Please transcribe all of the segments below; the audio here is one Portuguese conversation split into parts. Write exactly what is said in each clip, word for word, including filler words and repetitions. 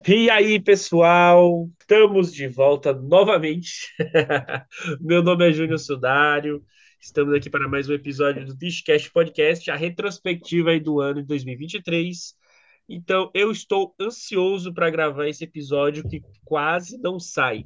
E aí, pessoal, estamos de volta novamente. Meu nome é Júnior Sudário. Estamos aqui para mais um episódio do Tishcast Podcast, a retrospectiva aí do ano de dois mil e vinte e três. Então, eu estou ansioso para gravar esse episódio que quase não sai.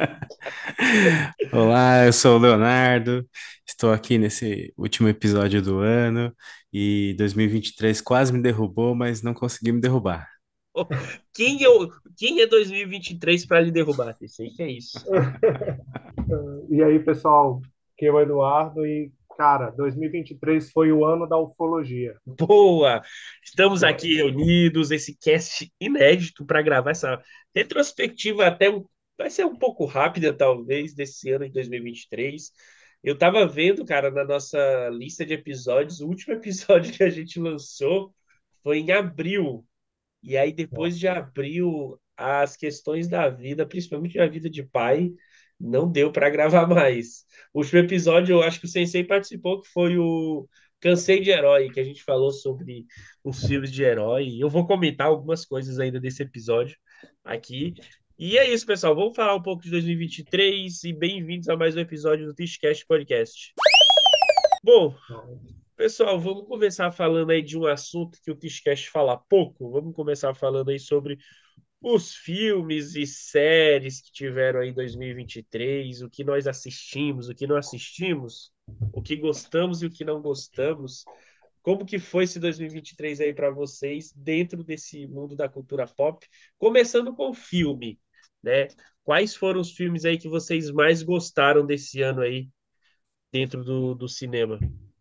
Olá, eu sou o Leonardo, estou aqui nesse último episódio do ano e dois mil e vinte e três quase me derrubou, mas não conseguiu me derrubar. Quem, eu, quem é dois mil e vinte e três para lhe derrubar? Sei que é isso. E aí, pessoal, aqui é o Eduardo e, cara, dois mil e vinte e três foi o ano da ufologia. Boa! Estamos aqui reunidos, esse cast inédito para gravar essa retrospectiva até um, vai ser um pouco rápida, talvez, desse ano de dois mil e vinte e três. Eu tava vendo, cara, na nossa lista de episódios, o último episódio que a gente lançou foi em abril. E aí, depois de Nossa. abril, as questões da vida, principalmente a vida de pai, não deu para gravar mais. O último episódio, eu acho que o Sensei participou, que foi o Cansei de Herói, que a gente falou sobre os filmes de herói. Eu vou comentar algumas coisas ainda desse episódio aqui. E é isso, pessoal. Vamos falar um pouco de dois mil e vinte e três e vinte e três e bem-vindos a mais um episódio do Tishcast Podcast. Bom, pessoal, vamos começar falando aí de um assunto que o Tishcast fala pouco. Vamos começar falando aí sobre os filmes e séries que tiveram aí em dois mil e vinte e três, o que nós assistimos, o que não assistimos, o que gostamos e o que não gostamos. Como que foi esse dois mil e vinte e três aí para vocês dentro desse mundo da cultura pop? Começando com o filme, né? Quais foram os filmes aí que vocês mais gostaram desse ano aí dentro do, do cinema?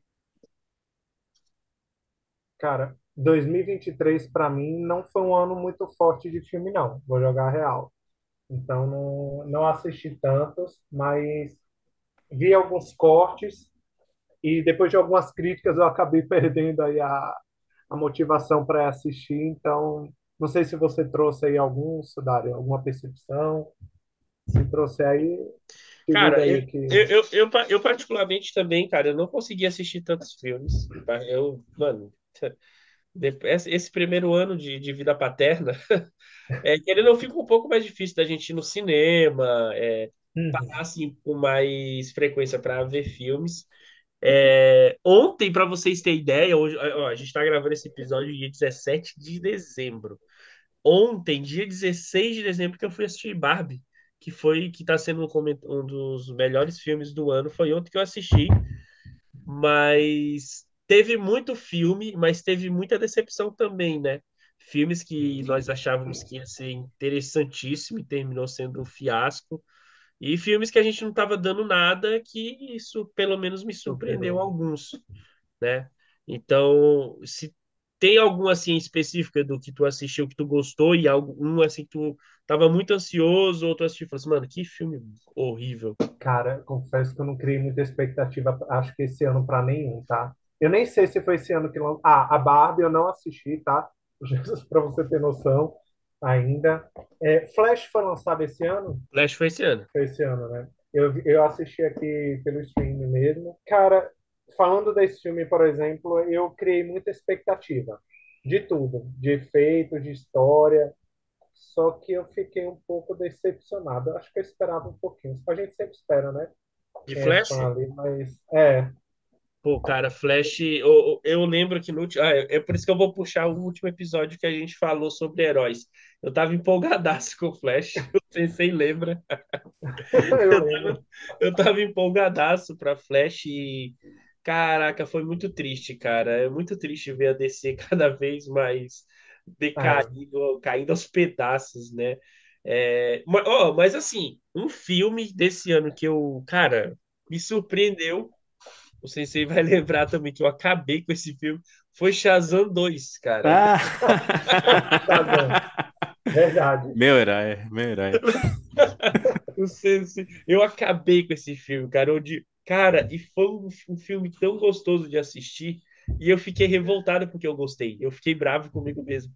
Cara, dois mil e vinte e três para mim não foi um ano muito forte de filme, não. Vou jogar real. Então, não, não assisti tantos, mas vi alguns cortes e depois de algumas críticas eu acabei perdendo aí a, a motivação para assistir. Então, não sei se você trouxe aí algum, Sudário, alguma percepção. Se trouxe aí, te diga Cara, eu, aí que. eu, eu, eu, pa- eu particularmente também, cara, eu não consegui assistir tantos filmes. Tá? Eu, mano, depois, esse esse primeiro ano de, de vida paterna, é, querendo ou não, fica um pouco mais difícil da gente ir no cinema, é, parar Uhum. assim com mais frequência para ver filmes. É, ontem, para vocês terem ideia, hoje, ó, a gente está gravando esse episódio dia dezessete de dezembro. Ontem, dia dezesseis de dezembro, que eu fui assistir Barbie, que foi que está sendo um, coment- um dos melhores filmes do ano. Foi ontem que eu assisti, mas teve muito filme, mas teve muita decepção também, né? Filmes que nós achávamos que ia ser interessantíssimo e terminou sendo um fiasco. E filmes que a gente não estava dando nada, que isso pelo menos me surpreendeu Surpreendeu. alguns, né? Então, se tem algum assim específico do que tu assistiu que tu gostou e algum assim que tu tava muito ansioso ou tu assistiu e falou assim, mano, que filme horrível. Cara, confesso que eu não criei muita expectativa, acho que esse ano para nenhum, tá? Eu nem sei se foi esse ano que lançou. Ah, a Barbie eu não assisti, tá? Para você ter noção ainda. É, Flash foi lançado esse ano? Flash foi esse ano. Foi esse ano, né? Eu, eu assisti aqui pelo streaming mesmo. Cara, falando desse filme, por exemplo, eu criei muita expectativa de tudo, de efeito, de história. Só que eu fiquei um pouco decepcionado. Eu acho que eu esperava um pouquinho. A gente sempre espera, né? De Quem é Flash? fã ali, mas é. Pô, cara, Flash, eu, eu lembro que no último. Ah, é é por isso que eu vou puxar o último episódio que a gente falou sobre heróis. Eu tava empolgadaço com o Flash, o Sensei lembra. Eu Eu tava, lembro. eu tava empolgadaço pra Flash e. Caraca, foi muito triste, cara. É muito triste ver a D C cada vez mais É, decaído, caindo aos pedaços, né? É, mas, ó, mas assim, um filme desse ano que eu, cara, me surpreendeu. O Sensei vai lembrar também que eu acabei com esse filme. Foi Shazam dois, cara. Ah! Shazam. Verdade. Meu herói, meu herói. O Sensei, eu acabei com esse filme, cara. Onde, cara, e foi um, um filme tão gostoso de assistir. E eu fiquei revoltado porque eu gostei. Eu fiquei bravo comigo mesmo.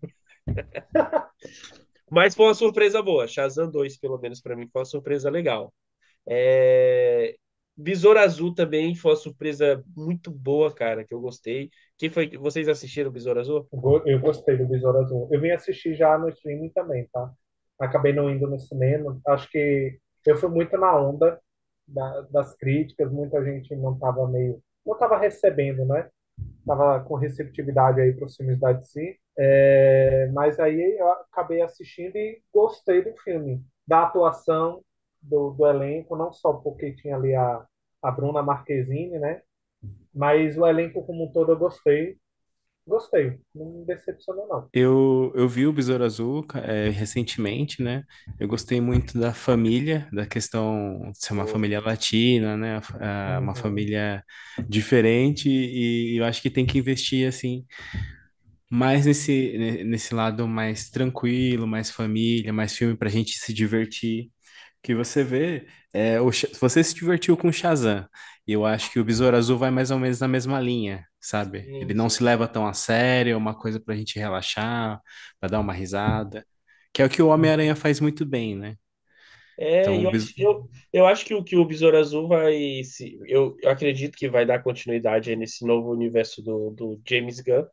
Mas foi uma surpresa boa. Shazam dois, pelo menos pra mim, foi uma surpresa legal. É... Besouro Azul também foi uma surpresa muito boa, cara, que eu gostei. Quem foi? Vocês assistiram Besouro Azul? Go- Eu gostei do Besouro Azul. Eu vim assistir já no streaming também, tá? acabei não indo no cinema. Acho que eu fui muito na onda da- das críticas, muita gente não estava meio, não estava recebendo, né? Estava com receptividade aí para os filmes da D C. É, mas aí eu acabei assistindo e gostei do filme, da atuação do, do elenco, não só porque tinha ali a, a Bruna Marquezine, né? Mas o elenco como um todo eu gostei. Gostei, não me decepcionou, não. Eu, eu vi o Besouro Azul, ca- é, recentemente, né? Eu gostei muito da família, da questão de ser uma Pô, família latina, né? a fa- a- Uma Uhum. família diferente e eu acho que tem que investir, assim, mais nesse, ne- nesse lado mais tranquilo, mais família, mais filme pra gente se divertir. Que você vê, é, o, Sha- você se divertiu com o Shazam, e eu acho que o Besouro Azul vai mais ou menos na mesma linha, sabe? Ele sim, não se sim. leva tão a sério, é uma coisa pra gente relaxar, pra dar uma risada, que é o que o Homem-Aranha faz muito bem, né? É, e Então, o eu Bes- acho, eu, eu acho que o que o Besouro Azul vai se, eu, eu acredito que vai dar continuidade aí nesse novo universo do, do James Gunn,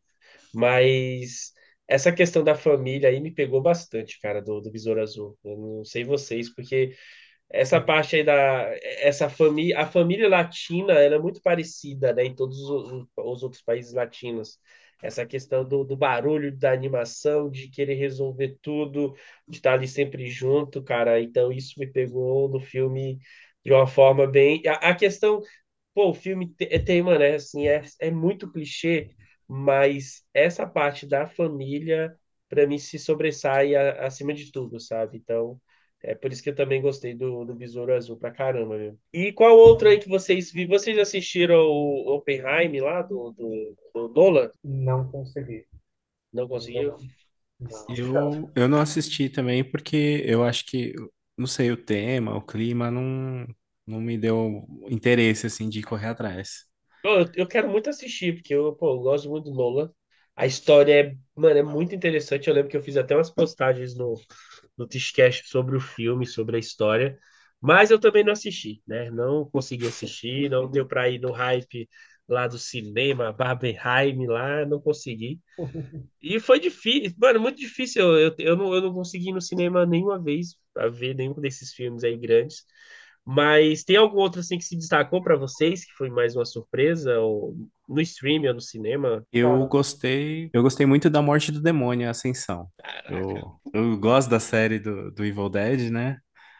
mas essa questão da família aí me pegou bastante, cara, do, do Besouro Azul. Eu não sei vocês, porque essa parte aí da essa família, a família latina, ela é muito parecida, né, em todos os, os outros países latinos. Essa questão do, do barulho, da animação, de querer resolver tudo, de estar ali sempre junto, cara. Então isso me pegou no filme de uma forma bem. A, a questão, pô, o filme te- é tema, né? Assim, é, é muito clichê, mas essa parte da família, para mim, se sobressai a- acima de tudo, sabe? Então. É por isso que eu também gostei do, do Besouro Azul pra caramba, meu. E qual outro aí que vocês viram? Vocês assistiram o Oppenheim lá do, do, do Nolan? Não consegui, Não ainda conseguiu? não. Não. eu, eu não assisti também porque eu acho que, não sei, o tema, o clima não, não me deu interesse, assim, de correr atrás. Pô, Eu, eu quero muito assistir, porque eu, pô, eu gosto muito do Nolan. A história é, mano, é muito interessante. Eu lembro que eu fiz até umas postagens no, no Tiscast sobre o filme, sobre a história. Mas eu também não assisti, né? Não consegui assistir, não deu pra ir no hype lá do cinema, Barbenheim lá, não consegui. E foi difícil, mano, muito difícil. Eu, eu, eu não, eu não consegui ir no cinema nenhuma vez pra ver nenhum desses filmes aí grandes. Mas tem algum outro assim que se destacou pra vocês, que foi mais uma surpresa, ou no stream ou no cinema? Eu Cara, gostei, eu gostei muito da Morte do Demônio, a Ascensão. Caraca, Eu, eu gosto da série do, do Evil Dead, né?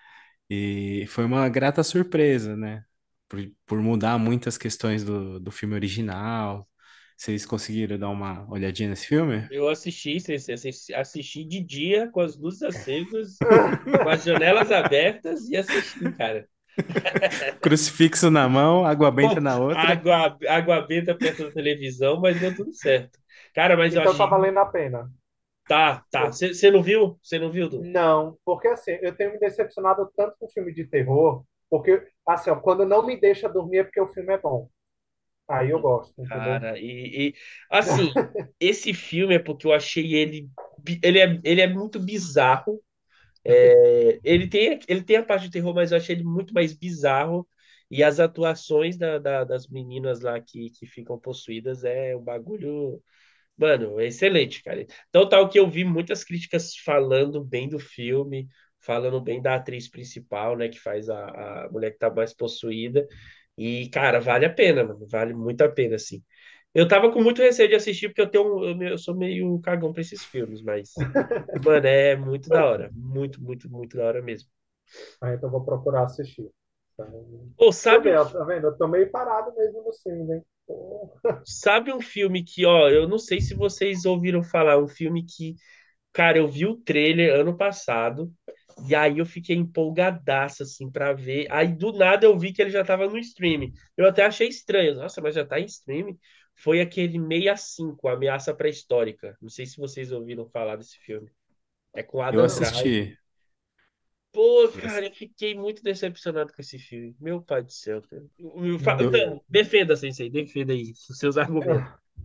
E foi uma grata surpresa, né? Por, por mudar muitas questões do, do filme original. Vocês conseguiram dar uma olhadinha nesse filme? eu assisti, assisti, assisti de dia, com as luzes acesas, com as janelas abertas e assisti, cara. Crucifixo na mão, água benta Pô, na outra. água, água benta perto da televisão, mas deu tudo certo. Cara, mas eu então tá achei. valendo a pena. Tá, tá. Você não viu? Você não viu, Du? Não, porque assim, eu tenho me decepcionado tanto com filme de terror, porque assim, ó, quando não me deixa dormir é porque o filme é bom. Aí eu gosto, entendeu? Cara, e, e, assim, esse filme é porque eu achei ele, bi- ele é, ele é muito bizarro. É, ele tem, ele tem a parte de terror, mas eu achei ele muito mais bizarro. E as atuações da, da- das meninas lá que, que ficam possuídas é um bagulho, mano, é excelente, cara. Então, tal que eu vi muitas críticas falando bem do filme, falando bem da atriz principal, né, que faz a, a mulher que tá mais possuída. E, cara, vale a pena, mano, vale muito a pena, assim. Eu tava com muito receio de assistir, porque eu tenho um- eu, me- eu sou meio cagão pra esses filmes, mas, mano, é muito da hora. Muito, muito, muito da hora mesmo. Aí então eu vou procurar assistir. Então, Ou você sabe vê, um, ó, tá vendo? Eu tô meio parado mesmo no filme, hein? Pô. sabe um filme que, ó, eu não sei se vocês ouviram falar, um filme que, cara, eu vi o trailer ano passado, e aí eu fiquei empolgadaço, assim, pra ver. Aí do nada eu vi que ele já tava no streaming. Eu até achei estranho. Nossa, mas já tá em streaming? Foi aquele sessenta e cinco, Ameaça Pré-Histórica. Não sei se vocês ouviram falar desse filme. É com Eu Adam Não. Driver. assisti. Pô, Eu, cara, eu fiquei muito decepcionado com esse filme. Meu pai do céu, cara. Eu- eu fa- eu, Não. Dan, defenda, Sensei, defenda aí os seus argumentos.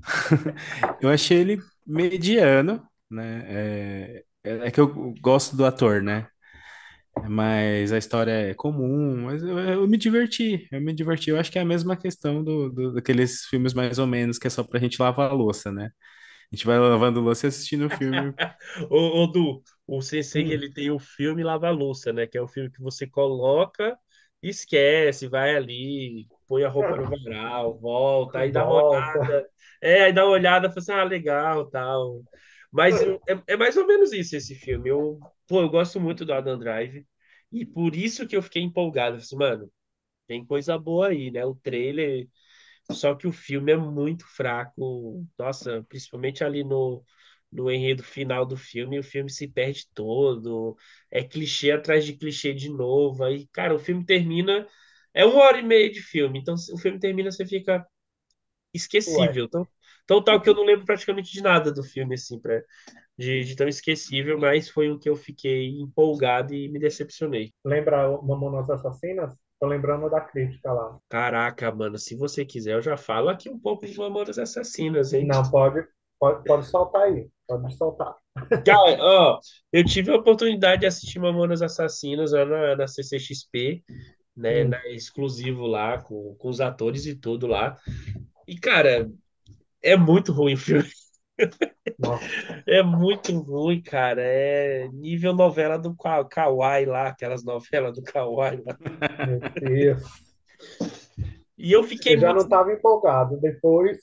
eu achei ele mediano, né? É, é é que eu gosto do ator, né? Mas a história é comum, mas eu, eu me diverti, eu me diverti. Eu acho que é a mesma questão do, do- daqueles filmes mais ou menos, que é só pra gente lavar a louça, né? A gente vai lavando louça e assistindo o filme. Ô, ô, Du, O Sensei, Hum, ele tem o filme Lava-Louça, né? Que é o filme que você coloca, esquece, vai ali, põe a roupa no varal, volta, aí dá uma volta. olhada. É, aí dá uma olhada, fala assim, ah, legal, tal. Mas eu- é, é mais ou menos isso esse filme. Eu, pô, eu gosto muito do Adam Drive. E por isso que eu fiquei empolgado. Eu falei assim, mano, tem coisa boa aí, né? O trailer. Só que o filme é muito fraco. Nossa, principalmente ali no, no enredo final do filme, o filme se perde todo. É clichê atrás de clichê de novo. Aí, cara, o filme termina. É uma hora e meia de filme. Então, o filme termina, você fica Ué, esquecível. Tão, tão tal que eu não lembro praticamente de nada do filme, assim, pra, de, de tão esquecível, mas foi o que eu fiquei empolgado e me decepcionei. lembra o Mamonas Assassinas? Tô lembrando da crítica lá. Caraca, mano, se você quiser, eu já falo aqui um pouco de Mamonas Assassinas, hein? Não, pode, pode, pode soltar aí. Pode soltar. Cara, ó, eu tive a oportunidade de assistir Mamonas Assassinas lá na, na C C X P, né, Hum, na, exclusivo lá, com, com os atores e tudo lá. E, cara, é muito ruim o filme. nossa, É muito ruim, cara. É nível novela do Ka- Kawaii lá, aquelas novelas do Kawaii lá. meu Deus. E eu fiquei Eu já muito. não estava empolgado. Depois,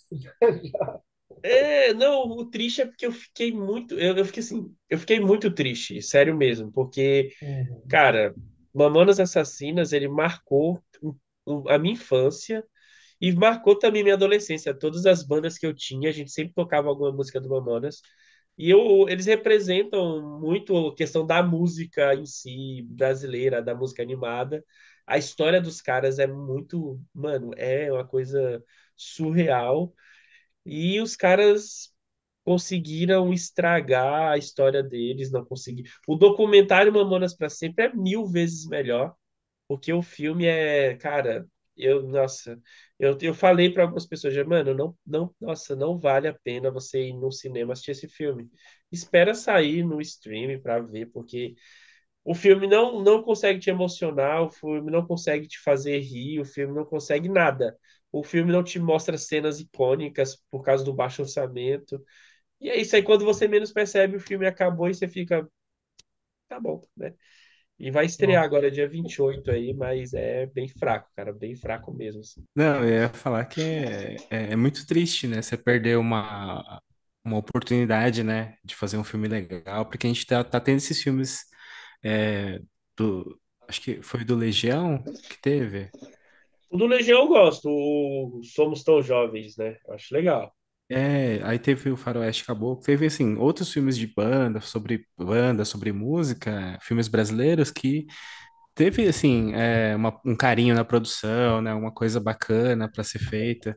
É, não, o triste é porque eu fiquei muito. Eu, eu fiquei assim, eu fiquei muito triste, sério mesmo, porque. uhum, Cara, Mamonas Assassinas, ele marcou o- o- a minha infância e marcou também minha adolescência. Todas as bandas que eu tinha, a gente sempre tocava alguma música do Mamonas. E eu, eles representam muito a questão da música em si, brasileira, da música animada. A história dos caras é muito, mano, é uma coisa surreal. E os caras conseguiram estragar a história deles, não conseguiram. O documentário Mamonas para Sempre é mil vezes melhor, porque o filme é, cara, eu, nossa, eu, eu falei para algumas pessoas, já, mano, não, não, nossa, não vale a pena você ir no cinema assistir esse filme. Espera sair no stream para ver, porque o filme não, não consegue te emocionar, o filme não consegue te fazer rir, o filme não consegue nada. O filme não te mostra cenas icônicas por causa do baixo orçamento. E é isso aí, quando você menos percebe, o filme acabou e você fica, tá bom, né? E vai estrear nossa. agora dia vinte e oito aí, mas é bem fraco, cara, bem fraco mesmo, assim. Não, eu ia falar que é, é, é muito triste, né? Você perder uma, uma oportunidade, né, de fazer um filme legal, porque a gente tá, tá tendo esses filmes é, do. Acho que foi do Legião que teve. O do Legião eu gosto, o Somos Tão Jovens, né? Eu acho legal. É, aí teve o Faroeste Caboclo, teve assim, outros filmes de banda, sobre banda, sobre música, filmes brasileiros que teve assim, é, uma- um carinho na produção, né, uma coisa bacana para ser feita.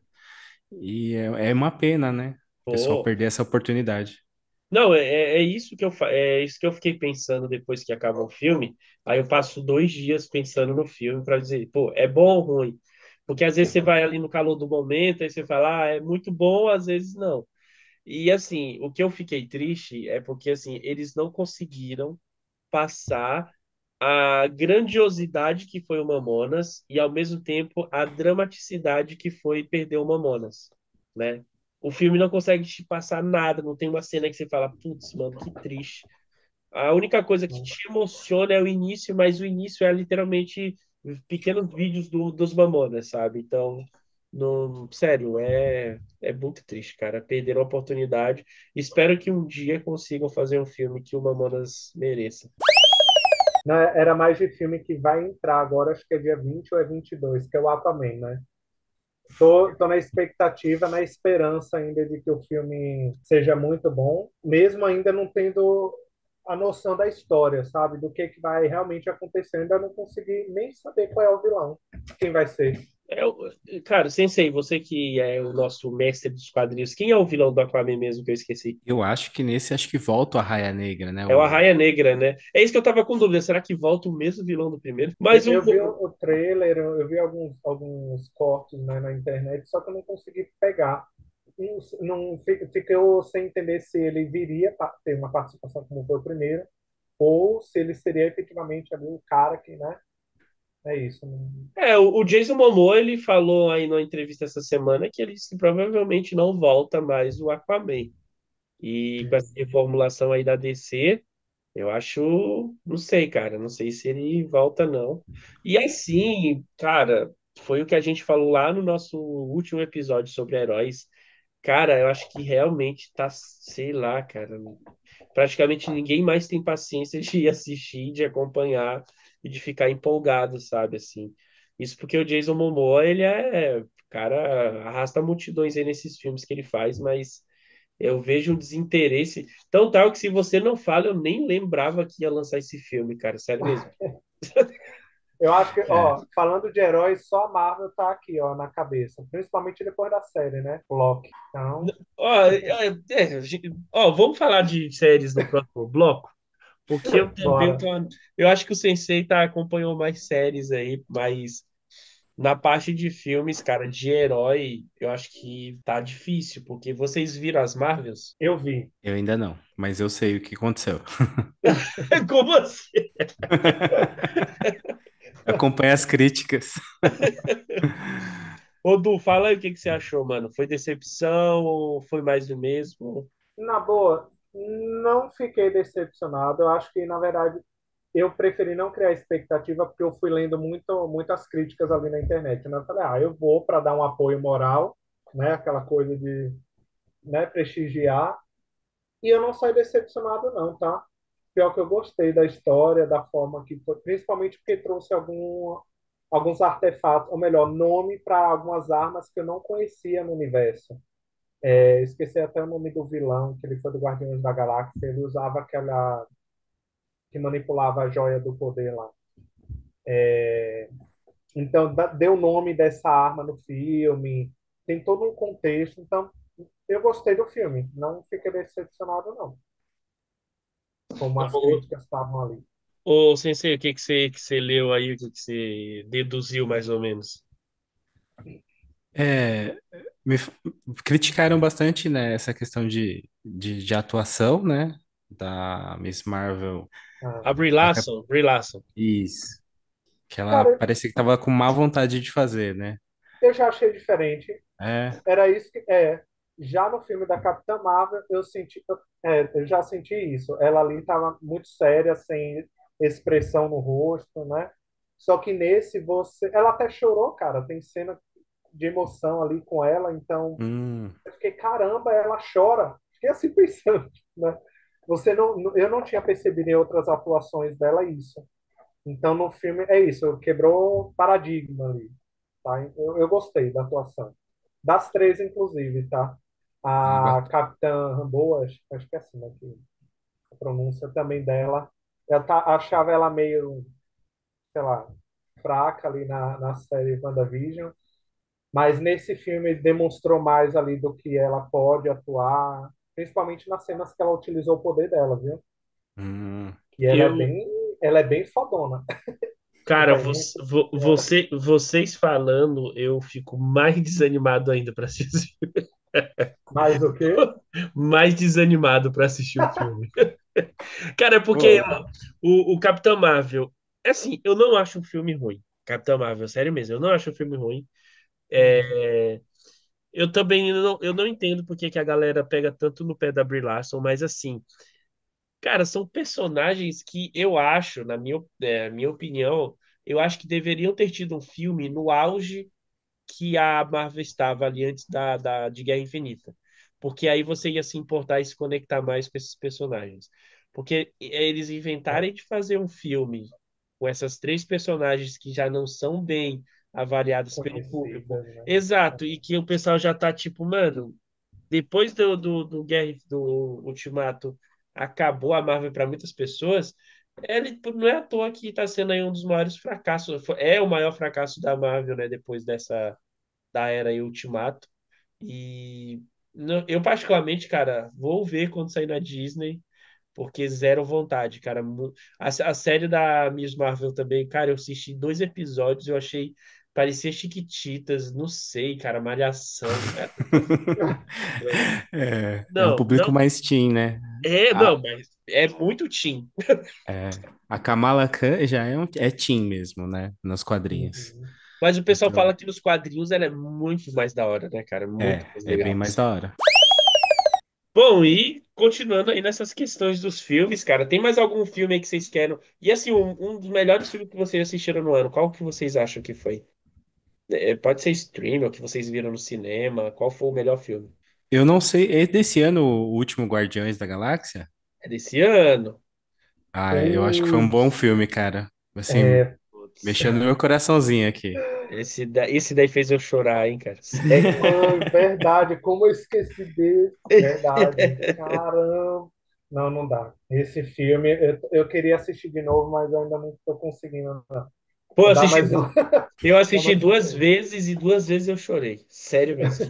E é, é uma pena, né? O pessoal Pô, perder essa oportunidade. não, é, é é isso que eu, fa- é isso que eu fiquei pensando depois que acaba o filme. Aí eu passo dois dias pensando no filme para dizer, pô, é bom ou ruim? Porque às vezes você vai ali no calor do momento, aí você fala, ah, é muito bom, às vezes não. E assim, o que eu fiquei triste é porque assim, eles não conseguiram passar a grandiosidade que foi o Mamonas e ao mesmo tempo a dramaticidade que foi perder o Mamonas, né? O filme não consegue te passar nada, não tem uma cena que você fala, putz, mano, que triste. A única coisa que te emociona é o início, mas o início é literalmente pequenos vídeos do, dos Mamonas, sabe? Então, não, sério, é, é muito triste, cara. Perderam a oportunidade. Espero que um dia consigam fazer um filme que o Mamonas mereça. Não, era mais de filme que vai entrar agora, acho que é dia vinte ou é vinte e dois, que é o Aquaman, né? Tô, tô na expectativa, na esperança ainda de que o filme seja muito bom, mesmo ainda não tendo a noção da história, sabe? Do que, que vai realmente acontecer. Ainda não consegui nem saber qual é o vilão, quem vai ser. É, o- cara, Sensei, você que é o nosso mestre dos quadrinhos, quem é o vilão do Aquaman mesmo que eu esqueci? Eu acho que nesse, acho que volta a Raia Negra, né? É o O, Arraia Negra, né? É isso que eu tava com dúvida. Será que volta o mesmo vilão do primeiro? Eu, Mas o, eu vi o, o trailer, eu, eu vi alguns, alguns cortes, né, na internet, só que eu não consegui pegar. Não, não fi- fiquei sem entender se ele viria pa- ter uma participação como foi o primeiro, ou se ele seria efetivamente ali o cara que, né? É isso. Não- é, o o Jason Momoa, ele falou aí numa entrevista essa semana que ele disse que provavelmente não volta mais o Aquaman. E com essa reformulação aí da D C, Eu acho, não sei, cara, não sei se ele volta, não. E assim, cara, foi o que a gente falou lá no nosso último episódio sobre heróis. Cara, eu acho que realmente tá, sei lá, cara. Praticamente ninguém mais tem paciência de assistir, de acompanhar e de ficar empolgado, sabe, assim. Isso porque o Jason Momoa, ele é, cara, arrasta multidões aí nesses filmes que ele faz, mas eu vejo um desinteresse tão tal que se você não fala, eu nem lembrava que ia lançar esse filme, cara, sério mesmo. Eu acho que, É, ó, falando de heróis, só a Marvel tá aqui, ó, na cabeça. Principalmente depois da série, né? Loki. Então, Ó, é, é, ó, vamos falar de séries no próximo bloco? Porque eu também tô. bora. Eu acho que o Sensei tá, acompanhou mais séries aí, mas na parte de filmes, cara, de herói, eu acho que tá difícil, porque vocês viram as Marvels? Eu vi. eu ainda não, mas eu sei o que aconteceu. Como assim? Acompanha as críticas. Ô, Du, fala aí o que que você achou, mano. Foi decepção ou foi mais do mesmo? Na boa, não fiquei decepcionado. Eu acho que, na verdade, eu preferi não criar expectativa porque eu fui lendo muito, muitas críticas ali na internet, né? Eu falei, ah, eu vou para dar um apoio moral, né? Aquela coisa de, né, prestigiar. E eu não saí decepcionado, não, tá? Pior que eu gostei da história, da forma que foi, principalmente porque trouxe algum, alguns artefatos, ou melhor, nome para algumas armas que eu não conhecia no universo. É, esqueci até o nome do vilão, que ele foi do Guardiões da Galáxia. Ele usava aquela que manipulava a joia do poder lá. Então, da- deu o nome dessa arma no filme, tem todo um contexto. Então, eu gostei do filme, não fiquei decepcionado, não, como as Ô, críticas estavam ali. ô, Sensei, o que que você, que você leu aí, o que que você deduziu mais ou menos? É, me f- criticaram bastante, né, essa questão de, de, de atuação, né, da Miss Marvel. Ah, A Brie A cap- Larson, Brie Larson. Isso, que ela cara, parecia que tava com má vontade de fazer, né? eu já achei diferente. É, Era isso que é. Já no filme da Capitã Marvel, eu senti, é, eu já senti isso. Ela ali estava muito séria, sem expressão no rosto, né? Só que nesse você, ela até chorou, cara. Tem cena de emoção ali com ela, então hum, eu fiquei, caramba, ela chora. Fiquei assim pensando, né? Você não, eu não tinha percebido em outras atuações dela isso. Então no filme é isso, quebrou paradigma ali, tá? Eu, eu gostei da atuação. Das três, inclusive, tá? ah, A ba- Capitã Rambo, acho, acho que é assim, né, que a pronúncia também dela. Eu tá, achava ela meio, sei lá, fraca ali na, na série WandaVision, mas nesse filme demonstrou mais ali do que ela pode atuar, principalmente nas cenas que ela utilizou o poder dela, viu? hum. E ela é Eu, bem, ela é bem fodona. cara, Vai você, muito vo- dela. você, vocês falando, eu fico mais desanimado ainda para assistir, Mais o quê? mais desanimado para assistir o filme. Cara, é porque Pô, ó, o, o Capitão Marvel, é assim, eu não acho um filme ruim. Capitão Marvel, sério mesmo, eu não acho um filme ruim. Uhum. É, eu também não, eu não entendo porque que a galera pega tanto no pé da Brie Larson, mas assim, cara, são personagens que eu acho, na minha, é, minha opinião, eu acho que deveriam ter tido um filme no auge que a Marvel estava ali antes da, da, de Guerra Infinita. Porque aí você ia se importar e se conectar mais com esses personagens. Porque eles inventarem de fazer um filme com essas três personagens que já não são bem avaliadas pelo público. Conhecidas, né? Exato, e que o pessoal já tá tipo, mano, depois do, do, do Guerra do Ultimato acabou a Marvel para muitas pessoas, ele não é à toa que está sendo aí um dos maiores fracassos, é o maior fracasso da Marvel, né, depois dessa da era aí Ultimato. E não- eu particularmente, cara, vou ver quando sair na Disney, porque zero vontade, cara. Mu- A, a série da Miss Marvel também, cara, eu assisti dois episódios, eu achei parecia Chiquititas, não sei, cara, Malhação. É, estranho. é, é um Não, público não. mais teen, né? É, A, não, mas é muito teen. é, a Kamala Khan já é, um, é teen mesmo, né? Nos quadrinhos. Uhum. Mas o pessoal Então, fala que nos quadrinhos ela é muito mais da hora, né, cara? Muito é, mais é bem legal. mais da hora. Bom, e continuando aí nessas questões dos filmes, cara, tem mais algum filme aí que vocês querem? E assim, um, um dos melhores filmes que vocês assistiram no ano, qual que vocês acham que foi? É, pode ser stream ou que vocês viram no cinema, qual foi o melhor filme? Eu não sei, é desse ano o último Guardiões da Galáxia? É desse ano? Ah, eu acho que foi um bom Putz, filme, cara. Assim, é, Putz, mexeu no meu coraçãozinho aqui. esse, da, esse daí fez eu chorar, hein, cara? Sério. foi verdade, como eu esqueci desse, verdade, caramba. Não, não dá. Esse filme, eu, eu queria assistir de novo, mas eu ainda não estou conseguindo. Não. Pô, eu Vou dar assisti, mais um, eu dar assisti mais um duas tempo. vezes e duas vezes eu chorei. Sério mesmo.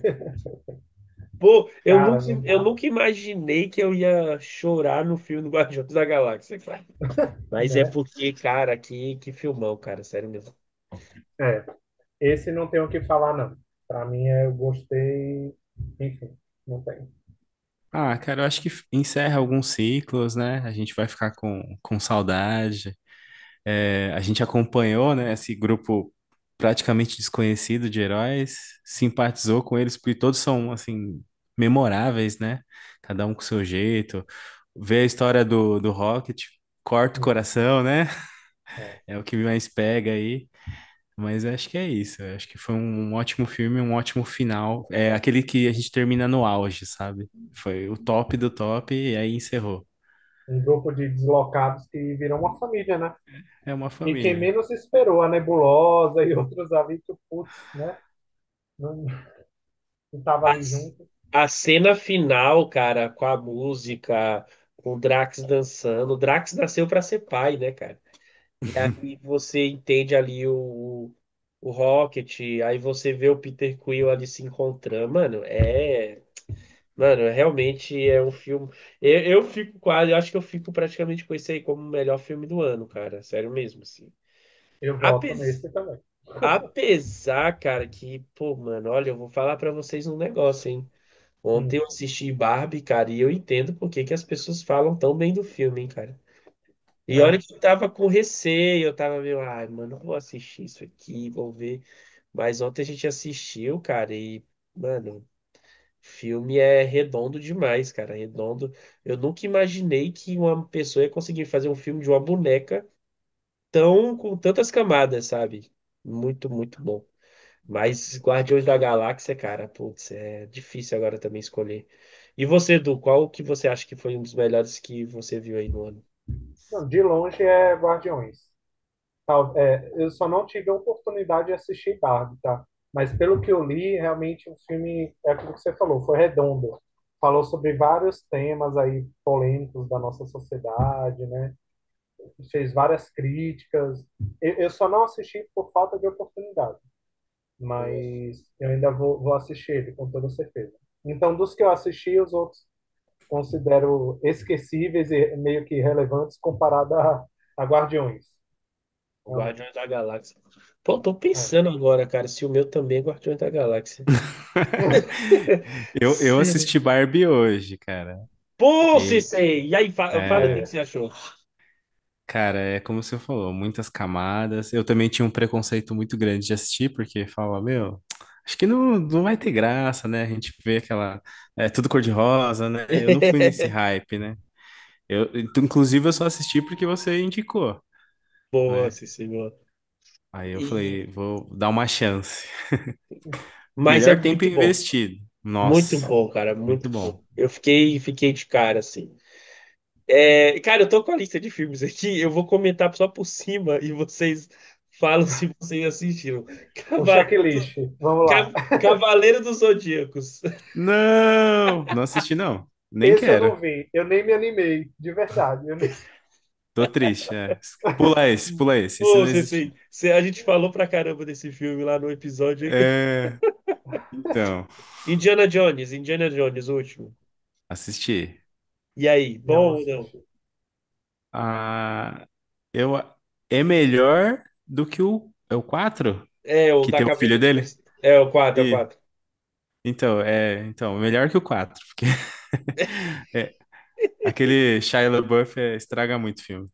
Pô, eu Cara, nunca, não eu dá, nunca imaginei que eu ia chorar no filme do Guardiões da Galáxia, cara. Mas é né? porque, cara, que, que filmão, cara, sério mesmo. É, esse não tem o que falar, não. Para mim, eu gostei, enfim, não tem. Ah, cara, eu acho que encerra alguns ciclos, né? A gente vai ficar com, com saudade. É, a gente acompanhou, né, esse grupo praticamente desconhecido de heróis, simpatizou com eles, porque todos são, assim, memoráveis, né? Cada um com o seu jeito. Ver a história do, do Rocket, corta o coração, né? É, É o que mais pega aí. Mas eu acho que é isso. Eu acho que foi um ótimo filme, um ótimo final. É aquele que a gente termina no auge, sabe? Foi o top do top e aí encerrou. um grupo de deslocados que virou uma família, né? É uma E quem família. menos esperou, a Nebulosa e outros ali que, putz, né? Não estava A, ali junto. a cena final, cara, com a música, com o Drax dançando. O Drax nasceu pra ser pai, né, cara? E aí você entende ali o, o Rocket, aí você vê o Peter Quill ali se encontrando. Mano, é. Mano, realmente é um filme. Eu, eu fico quase, eu acho que eu fico praticamente com esse aí como o melhor filme do ano, cara. Sério mesmo, assim. Eu voto Apes- nesse também. Apesar, cara, que, pô, mano, olha, eu vou falar pra vocês um negócio, hein? Ontem Hum, eu assisti Barbie, cara, e eu entendo por que que as pessoas falam tão bem do filme, hein, cara. E olha né? que eu tava com receio, eu tava meio, ai, mano, eu vou assistir isso aqui, vou ver. Mas ontem a gente assistiu, cara, e, mano. Filme é redondo demais, cara, redondo. Eu nunca imaginei que uma pessoa ia conseguir fazer um filme de uma boneca tão com tantas camadas, sabe? Muito, muito bom. Mas Guardiões da Galáxia, cara, putz, é difícil agora também escolher. E você, Edu, qual que você acha que foi um dos melhores que você viu aí no ano? Não, de longe é Guardiões. Tal- é, eu só não tive a oportunidade de assistir Barbie, tá? Mas pelo que eu li, realmente o filme, é aquilo que você falou, foi redondo. Falou sobre vários temas aí polêmicos da nossa sociedade, né? Fez várias críticas. Eu, eu só não assisti por falta de oportunidade, mas eu ainda vou, vou assistir ele, com toda certeza. Então, dos que eu assisti, os outros considero esquecíveis e meio que relevantes comparado a, a Guardiões, O realmente. Guardiões da Galáxia. Pô, tô É. pensando agora, cara, se o meu também é Guardiões da Galáxia. Eu, eu Sério. assisti Barbie hoje, cara. Pô, E Sensei! E aí, fa- fala o que que é, você achou? cara, é como você falou, muitas camadas. Eu também tinha um preconceito muito grande de assistir, porque falava, meu, acho que não, não vai ter graça, né? A gente vê aquela. É tudo cor-de-rosa, né? Eu não fui nesse hype, né? Eu, inclusive, eu só assisti porque você indicou, Boa, né? Sensei, boa. Aí eu E... falei, vou dar uma chance. Mas é Melhor tempo muito bom. investido. Muito Nossa, bom, cara, muito muito bom. bom. Eu fiquei, fiquei de cara, assim. É, cara, eu tô com a lista de filmes aqui, eu vou comentar só por cima e vocês falam se vocês assistiram. Um Cavaleiro, do- checklist, vamos lá. Ca- Cavaleiro dos Zodíacos. Não, não assisti, não. Nem Esse eu não quero. vi, eu nem me animei, de verdade. Eu nem... Tô triste, é. Pula esse, pula esse. Esse Pô, não existe. Sensei, cê- a gente falou pra caramba desse filme lá no episódio. É, então, Indiana Jones, Indiana Jones, o último. assisti. E aí, Não bom ou não? assisti. Ah, eu, é melhor do que o, é o quatro É, o que da tem o filho caveira de dele? cristal. É, o quatro, é o E, quatro. então, é, então, melhor que o quatro porque é, aquele Shia LaBeouf é, estraga muito o filme.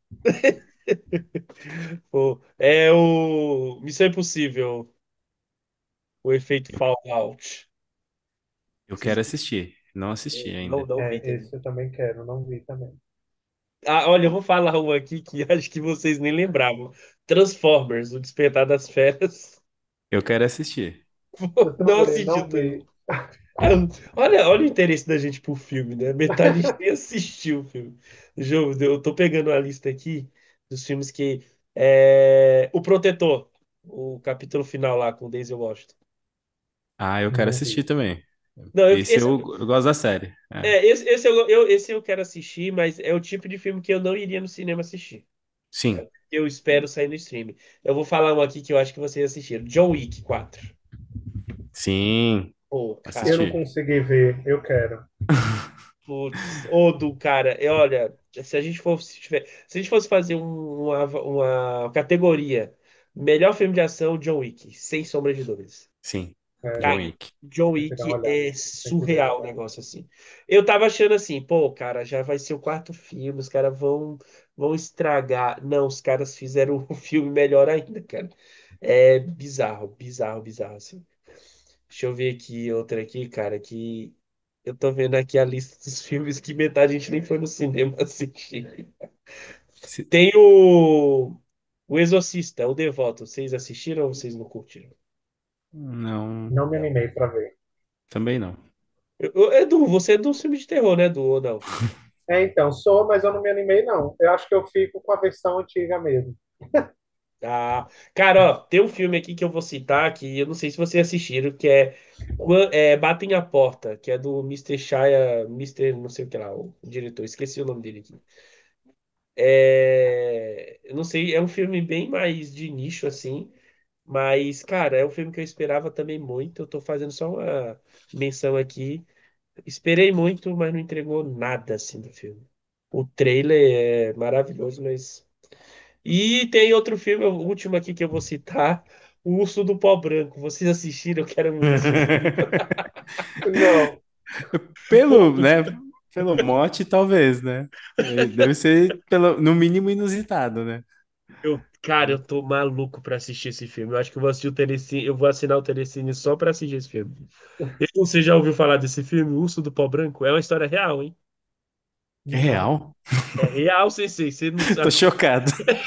Pô, é o Missão Impossível, o efeito Eu, Fallout. eu Vocês- quero assistir. Não assisti Não, ainda. não vi É, também. esse eu também quero, não vi também. Ah, olha, eu vou falar um aqui que acho que vocês nem lembravam. Transformers, O Despertar das Feras. Eu quero assistir. Eu Não também assisti não também. vi. Cara, olha, olha o interesse da gente por filme, né? Metade a gente nem assistiu o filme. Deixa Eu, eu tô pegando a lista aqui dos filmes que. É, O Protetor, o capítulo final lá com o Denzel Washington. Ah, eu quero Não assistir vi. também. Não, eu, Esse esse, eu, eu gosto da série. É. é, esse, esse, eu, eu, esse eu quero assistir, mas é o tipo de filme que eu não iria no cinema assistir. Sim, Eu espero sair no streaming. Eu vou falar um aqui que eu acho que vocês assistiram. John Wick quatro. sim, Pô, Eu cara. não assisti. consegui ver, eu quero. Putz, ô do cara, e olha, se a gente fosse, se tiver- se a gente fosse fazer um- uma, uma categoria, melhor filme de ação, John Wick, sem sombra de dúvidas. Sim, John Sério, Cara, Wick. John tem que dar uma Wick olhada. é Tem que ver. surreal o negócio assim. Eu tava achando assim, pô, cara, já vai ser o quarto filme, os caras vão, vão estragar. Não, os caras fizeram um filme melhor ainda, cara. É bizarro, bizarro, bizarro, assim. Deixa eu ver aqui outra aqui, cara, que eu tô vendo aqui a lista dos filmes que metade a gente nem foi no cinema assistir. Se- Tem o, o Exorcista, o Devoto. Vocês assistiram ou vocês não curtiram? Não, Não me Não. animei pra ver. também não. Eu- eu- Edu, você é do filme de terror, né, Edu, ou não? É, então, sou, mas eu não me animei, não. Eu acho que eu fico com a versão antiga mesmo. Ah, cara, ó, tem um filme aqui que eu vou citar que eu não sei se vocês assistiram, que é, Quan- é Batem a Porta, que é do mister Shia, mister não sei o que lá, o diretor, esqueci o nome dele aqui. É, eu não sei, é um filme bem mais de nicho, assim, mas, cara, é um filme que eu esperava também muito. Eu tô fazendo só uma menção aqui. Esperei muito, mas não entregou nada, assim, do filme. O trailer é maravilhoso, mas. E tem outro filme, o último aqui que eu vou citar, O Urso do Pó Branco. Vocês assistiram? Eu quero muito assistir. Não. Pelo, Pô, né? Pelo mote, talvez, né? É, deve ser, pelo, no mínimo, inusitado, né? eu, cara, eu tô maluco pra assistir esse filme. Eu acho que eu vou assistir o Telecine, eu vou assinar o Telecine só pra assistir esse filme. E você já ouviu falar desse filme, O Urso do Pó Branco? É uma história real, hein? É Não. real? É real, Sensei. Você não Tô sabe. chocado.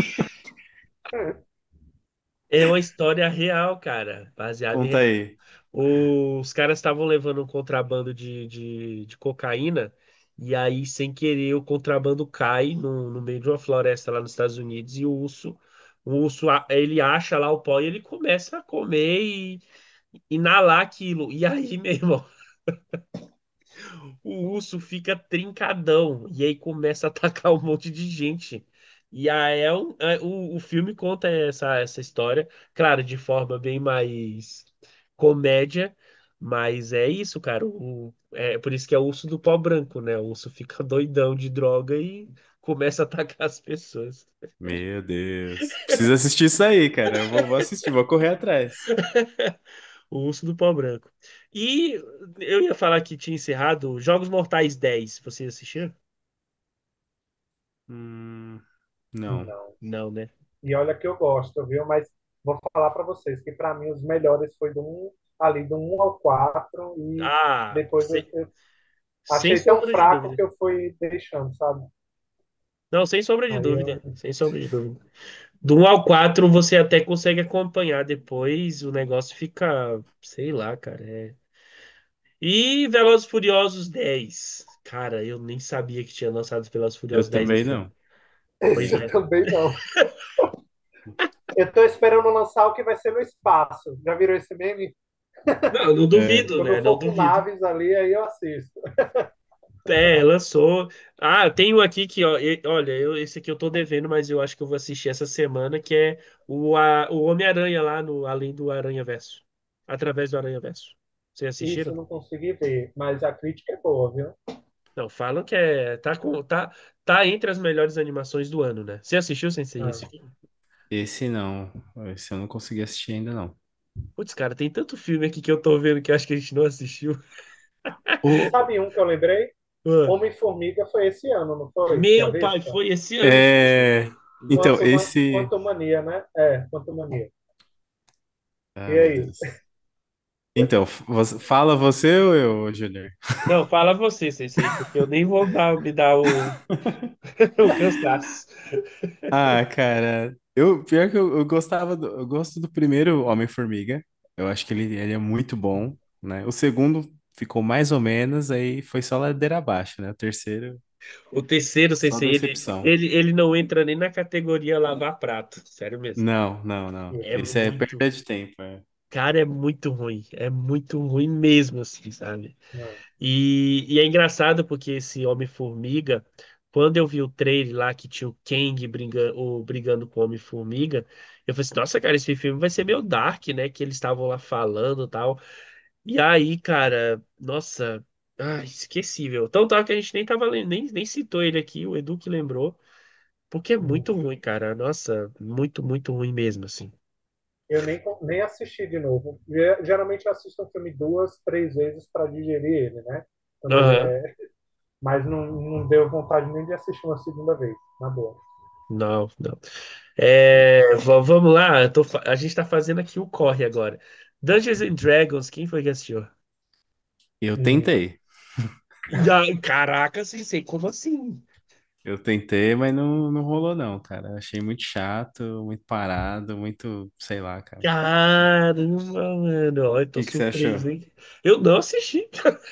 É uma história real, cara. Baseada em Conta real. aí. Os caras estavam levando um contrabando de, de, de cocaína. E aí, sem querer, o contrabando cai no, no meio de uma floresta lá nos Estados Unidos. E o urso, o urso, a- ele acha lá o pó e ele começa a comer e inalar aquilo. E aí, meu irmão, o urso fica trincadão e aí começa a atacar um monte de gente. E aí é um- é- o, o filme conta essa, essa história, claro, de forma bem mais comédia, mas é isso, cara. O, é por isso que é o urso do pó branco, né? O urso fica doidão de droga e começa a atacar as pessoas. Meu Deus. Preciso assistir isso aí, cara. Eu vou, vou assistir, vou correr atrás. O urso do pó branco. E eu ia falar que tinha encerrado Jogos Mortais dez. Vocês assistiram? Hum, não. Não. Não, né? E olha que eu gosto, viu? Mas vou falar para vocês que para mim os melhores foi do um, ali do um ao quatro e Ah, depois eu, sem, eu sem achei tão sombra de fraco dúvida. que eu fui deixando, sabe? Não, sem sombra de Aí dúvida. eu, Sem sombra de dúvida. Do um ao quatro você até consegue acompanhar depois, o negócio fica, sei lá, cara. é- E Velozes e Furiosos dez. Cara, eu nem sabia que tinha lançado Velozes e Eu Furiosos dez também esse ano. não. Pois esse eu é. também não. Eu tô esperando lançar o que vai ser no espaço. Já viram esse meme? Não, não É, duvido, né? Quando Não for com duvido. naves ali, aí eu assisto. É, lançou. Ah, tem um aqui que, ó, e- olha, eu, esse aqui eu tô devendo, mas eu acho que eu vou assistir essa semana, que é o, a, o Homem-Aranha lá no Além do Aranha-Verso. Através do Aranha-Verso. Vocês Isso assistiram? eu não consegui ver, mas a crítica é boa, viu? Não, falam que é, tá, com, tá, tá entre as melhores animações do ano, né? Você assistiu Sensei esse Ah. filme? esse não. Esse eu não consegui assistir ainda, não. Putz, cara, tem tanto filme aqui que eu tô vendo que eu acho que a gente não assistiu. O, Sabe um que eu lembrei? Ah, Homem-Formiga foi esse ano, não foi? Que a meu pai, Vespa? foi esse ano, Sensei. é, então, Quanto, Man- esse. Quanto Mania, né? É, Quanto Mania. E Ah, meu aí? Deus. Então, você, fala você ou eu, Júnior? Não, fala você, Sensei, porque eu nem vou dar, me dar o, o cansaço. Ah, cara, eu pior que eu, eu gostava do, eu gosto do primeiro Homem-Formiga. Eu acho que ele, ele é muito bom, né? O segundo ficou mais ou menos, aí foi só ladeira abaixo, né? O terceiro, O terceiro, só Sensei, ele, decepção. ele, ele não entra nem na categoria lavar prato. Sério mesmo. Não, não, não. É Esse é muito. perda de tempo. É. Cara, é muito ruim. É muito ruim mesmo, assim, sabe? Não. E, e é engraçado porque esse Homem-Formiga, quando eu vi o trailer lá que tinha o Kang brigando, o, brigando com o Homem-Formiga, eu falei assim, nossa, cara, esse filme vai ser meio dark, né? Que eles estavam lá falando e tal. E aí, cara, nossa, ah, esquecível. Tão tal que a gente nem tava, lem- nem, nem citou ele aqui, o Edu que lembrou, porque é Uhum. muito ruim, cara. Nossa, muito, muito ruim mesmo, assim. Eu nem, nem assisti de novo. Ge- Geralmente eu assisto um filme duas, três vezes para digerir ele, né? Quando ele Aham. é. Mas não, não deu vontade nem de assistir uma segunda vez, na boa. Não, não. É, va- vamos lá, eu tô fa- a gente tá fazendo aqui o corre agora. Dungeons and Dragons, quem foi que assistiu? Eu Hum. tentei. Ah, caraca, Sensei, como assim? Eu tentei, mas não, não rolou não, cara. Achei muito chato, muito parado, muito, sei lá, cara. O Caramba, mano, ó, eu tô que que você achou? surpreso, hein? Eu não assisti.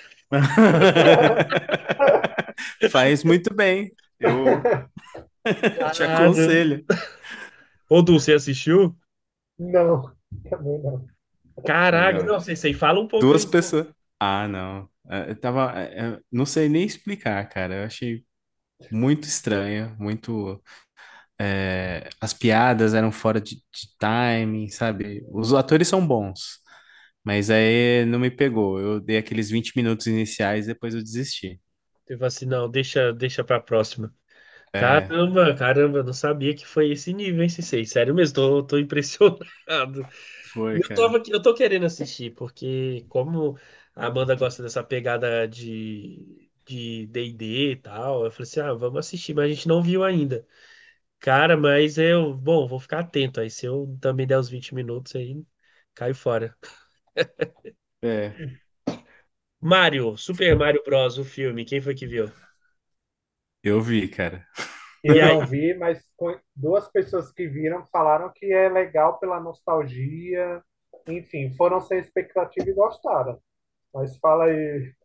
Faz muito bem. Eu te Caramba. aconselho. Ô, Du, você assistiu? Não, também não. Aí, Caraca, ó. não, Sensei, fala um pouco Duas aí. Pô. pessoas. Ah, não. É, Eu tava. é, é, Não sei nem explicar, cara. Eu achei muito estranho, muito. é, As piadas eram fora de, de timing, sabe? Os atores são bons, mas aí não me pegou. Eu dei aqueles vinte minutos iniciais, depois eu desisti. Tipo assim, não, deixa, deixa pra próxima. É, Caramba, caramba, eu não sabia que foi esse nível, hein, Sensei? Sério mesmo, tô, tô impressionado. foi, Eu cara. tava, eu tô querendo assistir, porque como a Amanda gosta dessa pegada de de D e D e D e tal, eu falei assim, ah, vamos assistir, mas a gente não viu ainda. Cara, mas eu, bom, vou ficar atento aí, se eu também der os vinte minutos aí, caio fora. É, Mario, Super Mario Bros, o filme, quem foi que viu? eu vi, cara. E Eu não aí? vi, mas co- duas pessoas que viram falaram que é legal pela nostalgia. Enfim, foram sem expectativa e gostaram. Mas fala aí.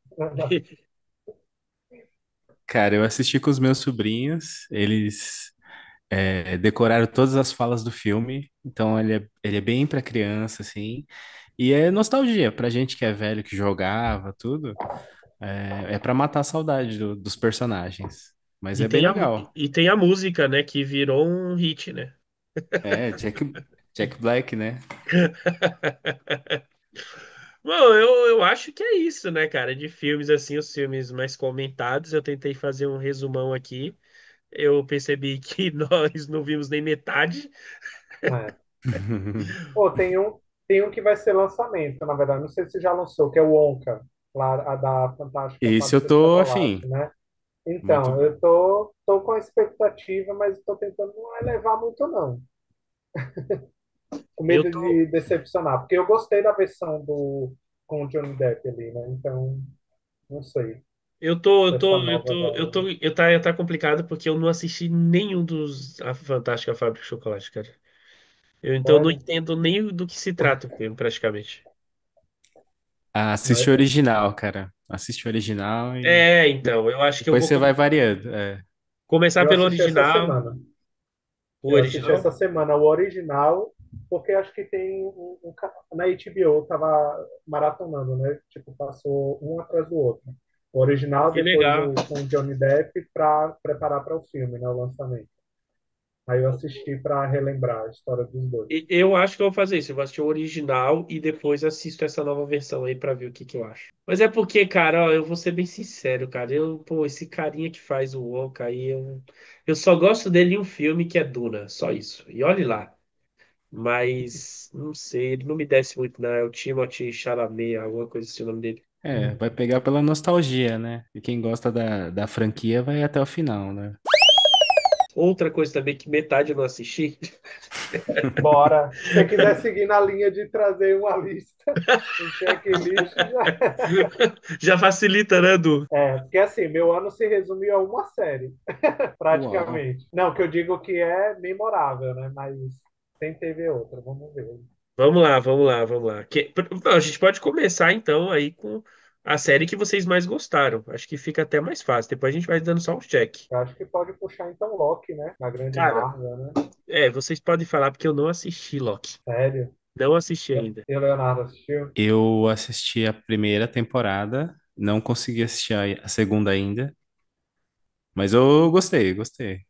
Cara, eu assisti com os meus sobrinhos, eles é, decoraram todas as falas do filme, então ele é, ele é bem pra criança, assim, e é nostalgia, pra gente que é velho, que jogava, tudo, é, é para matar a saudade do- dos personagens, mas E é bem tem a, legal. e tem a música, né, que virou um hit, né? É, Jack, Jack Black, né? Bom, eu, eu acho que é isso, né, cara? De filmes assim, os filmes mais comentados, eu tentei fazer um resumão aqui. Eu percebi que nós não vimos nem metade. É. Pô, tem um, tem um que vai ser lançamento, na verdade. Não sei se já lançou, que é o Wonka, lá, a da Fantástica Esse eu Fábrica de tô Chocolate, afim, né? muito Então, bom. eu tô, tô com a expectativa, mas estou tentando não elevar muito, não. Com Eu medo tô, de decepcionar, porque eu gostei da versão do com o Johnny Depp ali, né? Então, não sei. eu tô, eu Essa tô, eu nova tô, eu agora. tô, eu tá, tá complicado porque eu não assisti nenhum dos A Fantástica Fábrica de Chocolate, cara. Eu, então eu não Sério? entendo nem do que se trata o filme, praticamente. Ah, Não, assiste o é- original, cara. Assiste o original e É, então, eu acho que eu depois vou você come- vai variando. É, começar eu pelo assisti essa original. semana. O Eu assisti essa original? semana o original, porque acho que tem um, um ca- na H B O, tava maratonando, né? Tipo, passou um atrás do outro. O original, Que depois legal. o com o Johnny Depp, para preparar para o filme, né? O lançamento. Aí eu assisti para relembrar a história dos dois. E- Eu acho que eu vou fazer isso. Eu vou assistir o original e depois assisto essa nova versão aí pra ver o que que eu acho. Mas é porque, cara, ó, eu vou ser bem sincero, cara. Eu, pô, esse carinha que faz o Wonka aí, eu, eu só gosto dele em um filme que é Duna, só isso. E olhe lá. Mas, não sei, ele não me desce muito, não. É o Timothée Chalamet, alguma coisa assim o nome dele. é, Hum. vai pegar pela nostalgia, né? E quem gosta da, da franquia vai até o final, né? Outra coisa também que metade eu não assisti. Bora. Se você quiser seguir na linha de trazer uma lista, um checklist, já... Já facilita, né, Edu? É, porque assim, meu ano se resumiu a uma série, Uau. praticamente. Não, que eu digo que é memorável, né? Mas tentei ver outra, vamos ver. Vamos lá, vamos lá, vamos lá. Que- não, a gente pode começar então aí com a série que vocês mais gostaram. Acho que fica até mais fácil. Depois a gente vai dando só um check. Eu acho que pode puxar então Loki, né? Na grande Cara, Marvel, né? é, vocês podem falar porque eu não assisti Loki. Sério. Não assisti ainda. E o Leonardo assistiu? Eu assisti a primeira temporada, não consegui assistir a, a segunda ainda, mas eu gostei, gostei.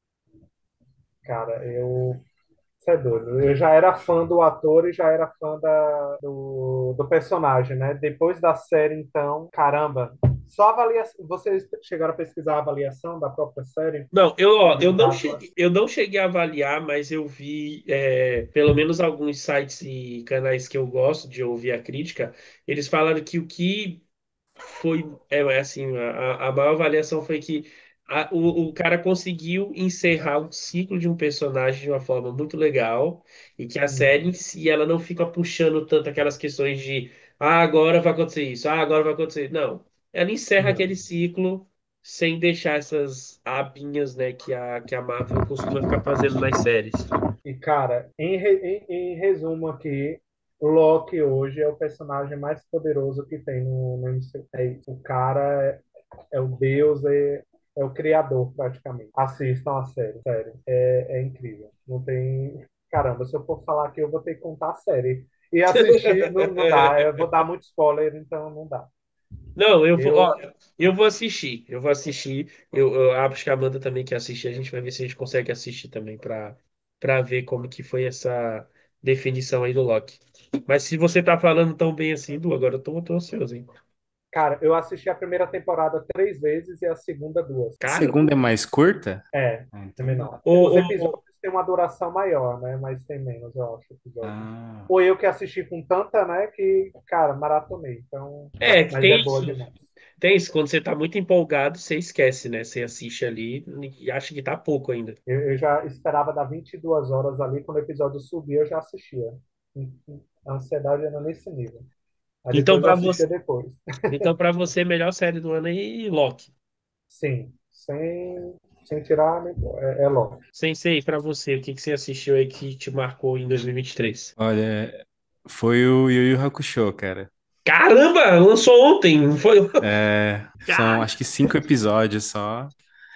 Cara, eu. Você é doido. Eu já era fã do ator e já era fã da, do, do personagem, né? Depois da série, então, caramba. Só avaliação. Vocês chegaram a pesquisar a avaliação da própria série? Não, eu, ó, eu não cheguei, Atlas? eu não cheguei a avaliar, mas eu vi é, pelo menos alguns sites e canais que eu gosto de ouvir a crítica. Eles falaram que o que foi, é, é assim, a, a maior avaliação foi que a- o, o cara conseguiu encerrar o ciclo de um personagem de uma forma muito legal e que a Hum, série em si ela não fica puxando tanto aquelas questões de ah, agora vai acontecer isso, ah, agora vai acontecer. Não, ela encerra não. aquele ciclo sem deixar essas abinhas, né, que a, que a Marvel costuma ficar fazendo nas séries. E, cara, em, re- em, em resumo aqui, o Loki hoje é o personagem mais poderoso que tem no, no M C U. É isso. O cara é, é o deus, é, é o criador, praticamente. Assistam a série, sério. É, é incrível. Não tem. Caramba, se eu for falar aqui, eu vou ter que contar a série. E assistir, não, não dá. Eu vou dar muito spoiler, então não dá. Não, eu vou, ó, Eu, eu vou assistir. Eu vou assistir. Eu, eu acho que a Amanda também quer assistir. A gente vai ver se a gente consegue assistir também para para ver como que foi essa definição aí do Loki. Mas se você tá falando tão bem assim, Du, agora eu tô, tô ansioso, hein? cara, eu assisti a primeira temporada três vezes e a segunda duas. A Caramba! segunda é mais curta? É, Ah, é então menor. dá. Os Ô, ô, episódios ô, têm uma duração maior, né? Mas tem menos, eu acho, episódios. Ah, Ou eu que assisti com tanta, né? Que, cara, maratonei. Então, é, que mas é tem boa isso. demais. Tem isso. Quando você tá muito empolgado, você esquece, né? Você assiste ali e acha que tá pouco ainda. Eu, eu já esperava dar vinte e duas horas ali, quando o episódio subia, eu já assistia. A ansiedade era nesse nível. Aí Então, depois eu para assistia você, depois. então, para você, melhor série do ano aí, Loki. Sim, sem, sem tirar, nem pôr. é, é logo. Sensei, pra você, o que que você assistiu aí que te marcou em dois mil e vinte e três? olha, foi o Yu Yu Hakusho, cara. Caramba, lançou ontem, não foi? É, são Cara, acho que cinco episódios só.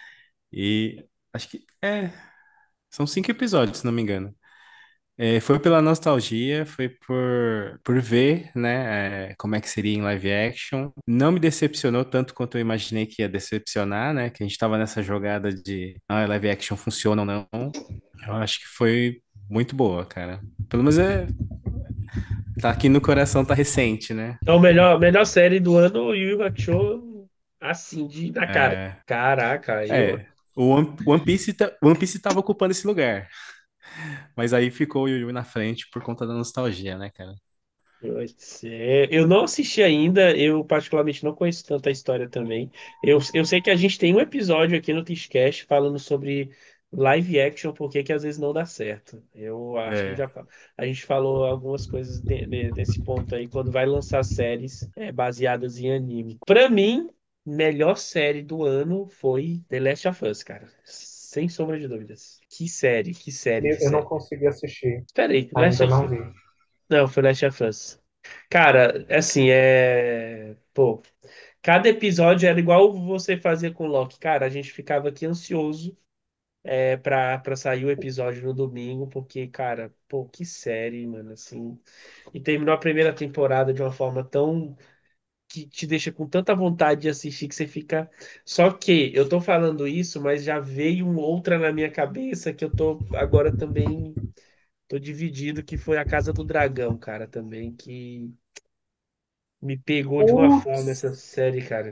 E acho que é, são cinco episódios, se não me engano. É, foi pela nostalgia, foi por, por ver, né, é, como é que seria em live action. Não me decepcionou tanto quanto eu imaginei que ia decepcionar, né? Que a gente tava nessa jogada de ah, live action funciona ou não. Eu acho que foi muito boa, cara. Pelo menos é, tá aqui no coração, tá recente, né? então melhor, melhor série do ano, Yu Yu Hakusho, assim, de, na cara. É, Caraca, aí eu, é, o One, One Piece, tá- One Piece tava ocupando esse lugar, mas aí ficou o Yu Yu na frente por conta da nostalgia, né, cara? eu, é, eu não assisti ainda, eu particularmente não conheço tanta história também. Eu, eu sei que a gente tem um episódio aqui no Tiscast falando sobre live action, porque que às vezes não dá certo. Eu acho que É. já fa- a gente falou algumas coisas de- de- desse ponto aí, quando vai lançar séries é, baseadas em anime. Pra mim, melhor série do ano foi The Last of Us, cara. Sem sombra de dúvidas. Que série, que série, Eu, que eu não série. consegui assistir. Espera aí, Last Ainda of não Us. vi. Não, foi Last of Us. Cara, assim, é. Pô, cada episódio era igual você fazia com o Loki. Cara, a gente ficava aqui ansioso é, pra, pra sair o episódio no domingo, porque, cara, pô, que série, mano, assim. E terminou a primeira temporada de uma forma tão. Que te deixa com tanta vontade de assistir que você fica. Só que eu tô falando isso, mas já veio um outra na minha cabeça que eu tô agora também. Tô dividido, que foi a Casa do Dragão, cara, também, que. Me pegou de uma forma essa Ups! série, cara.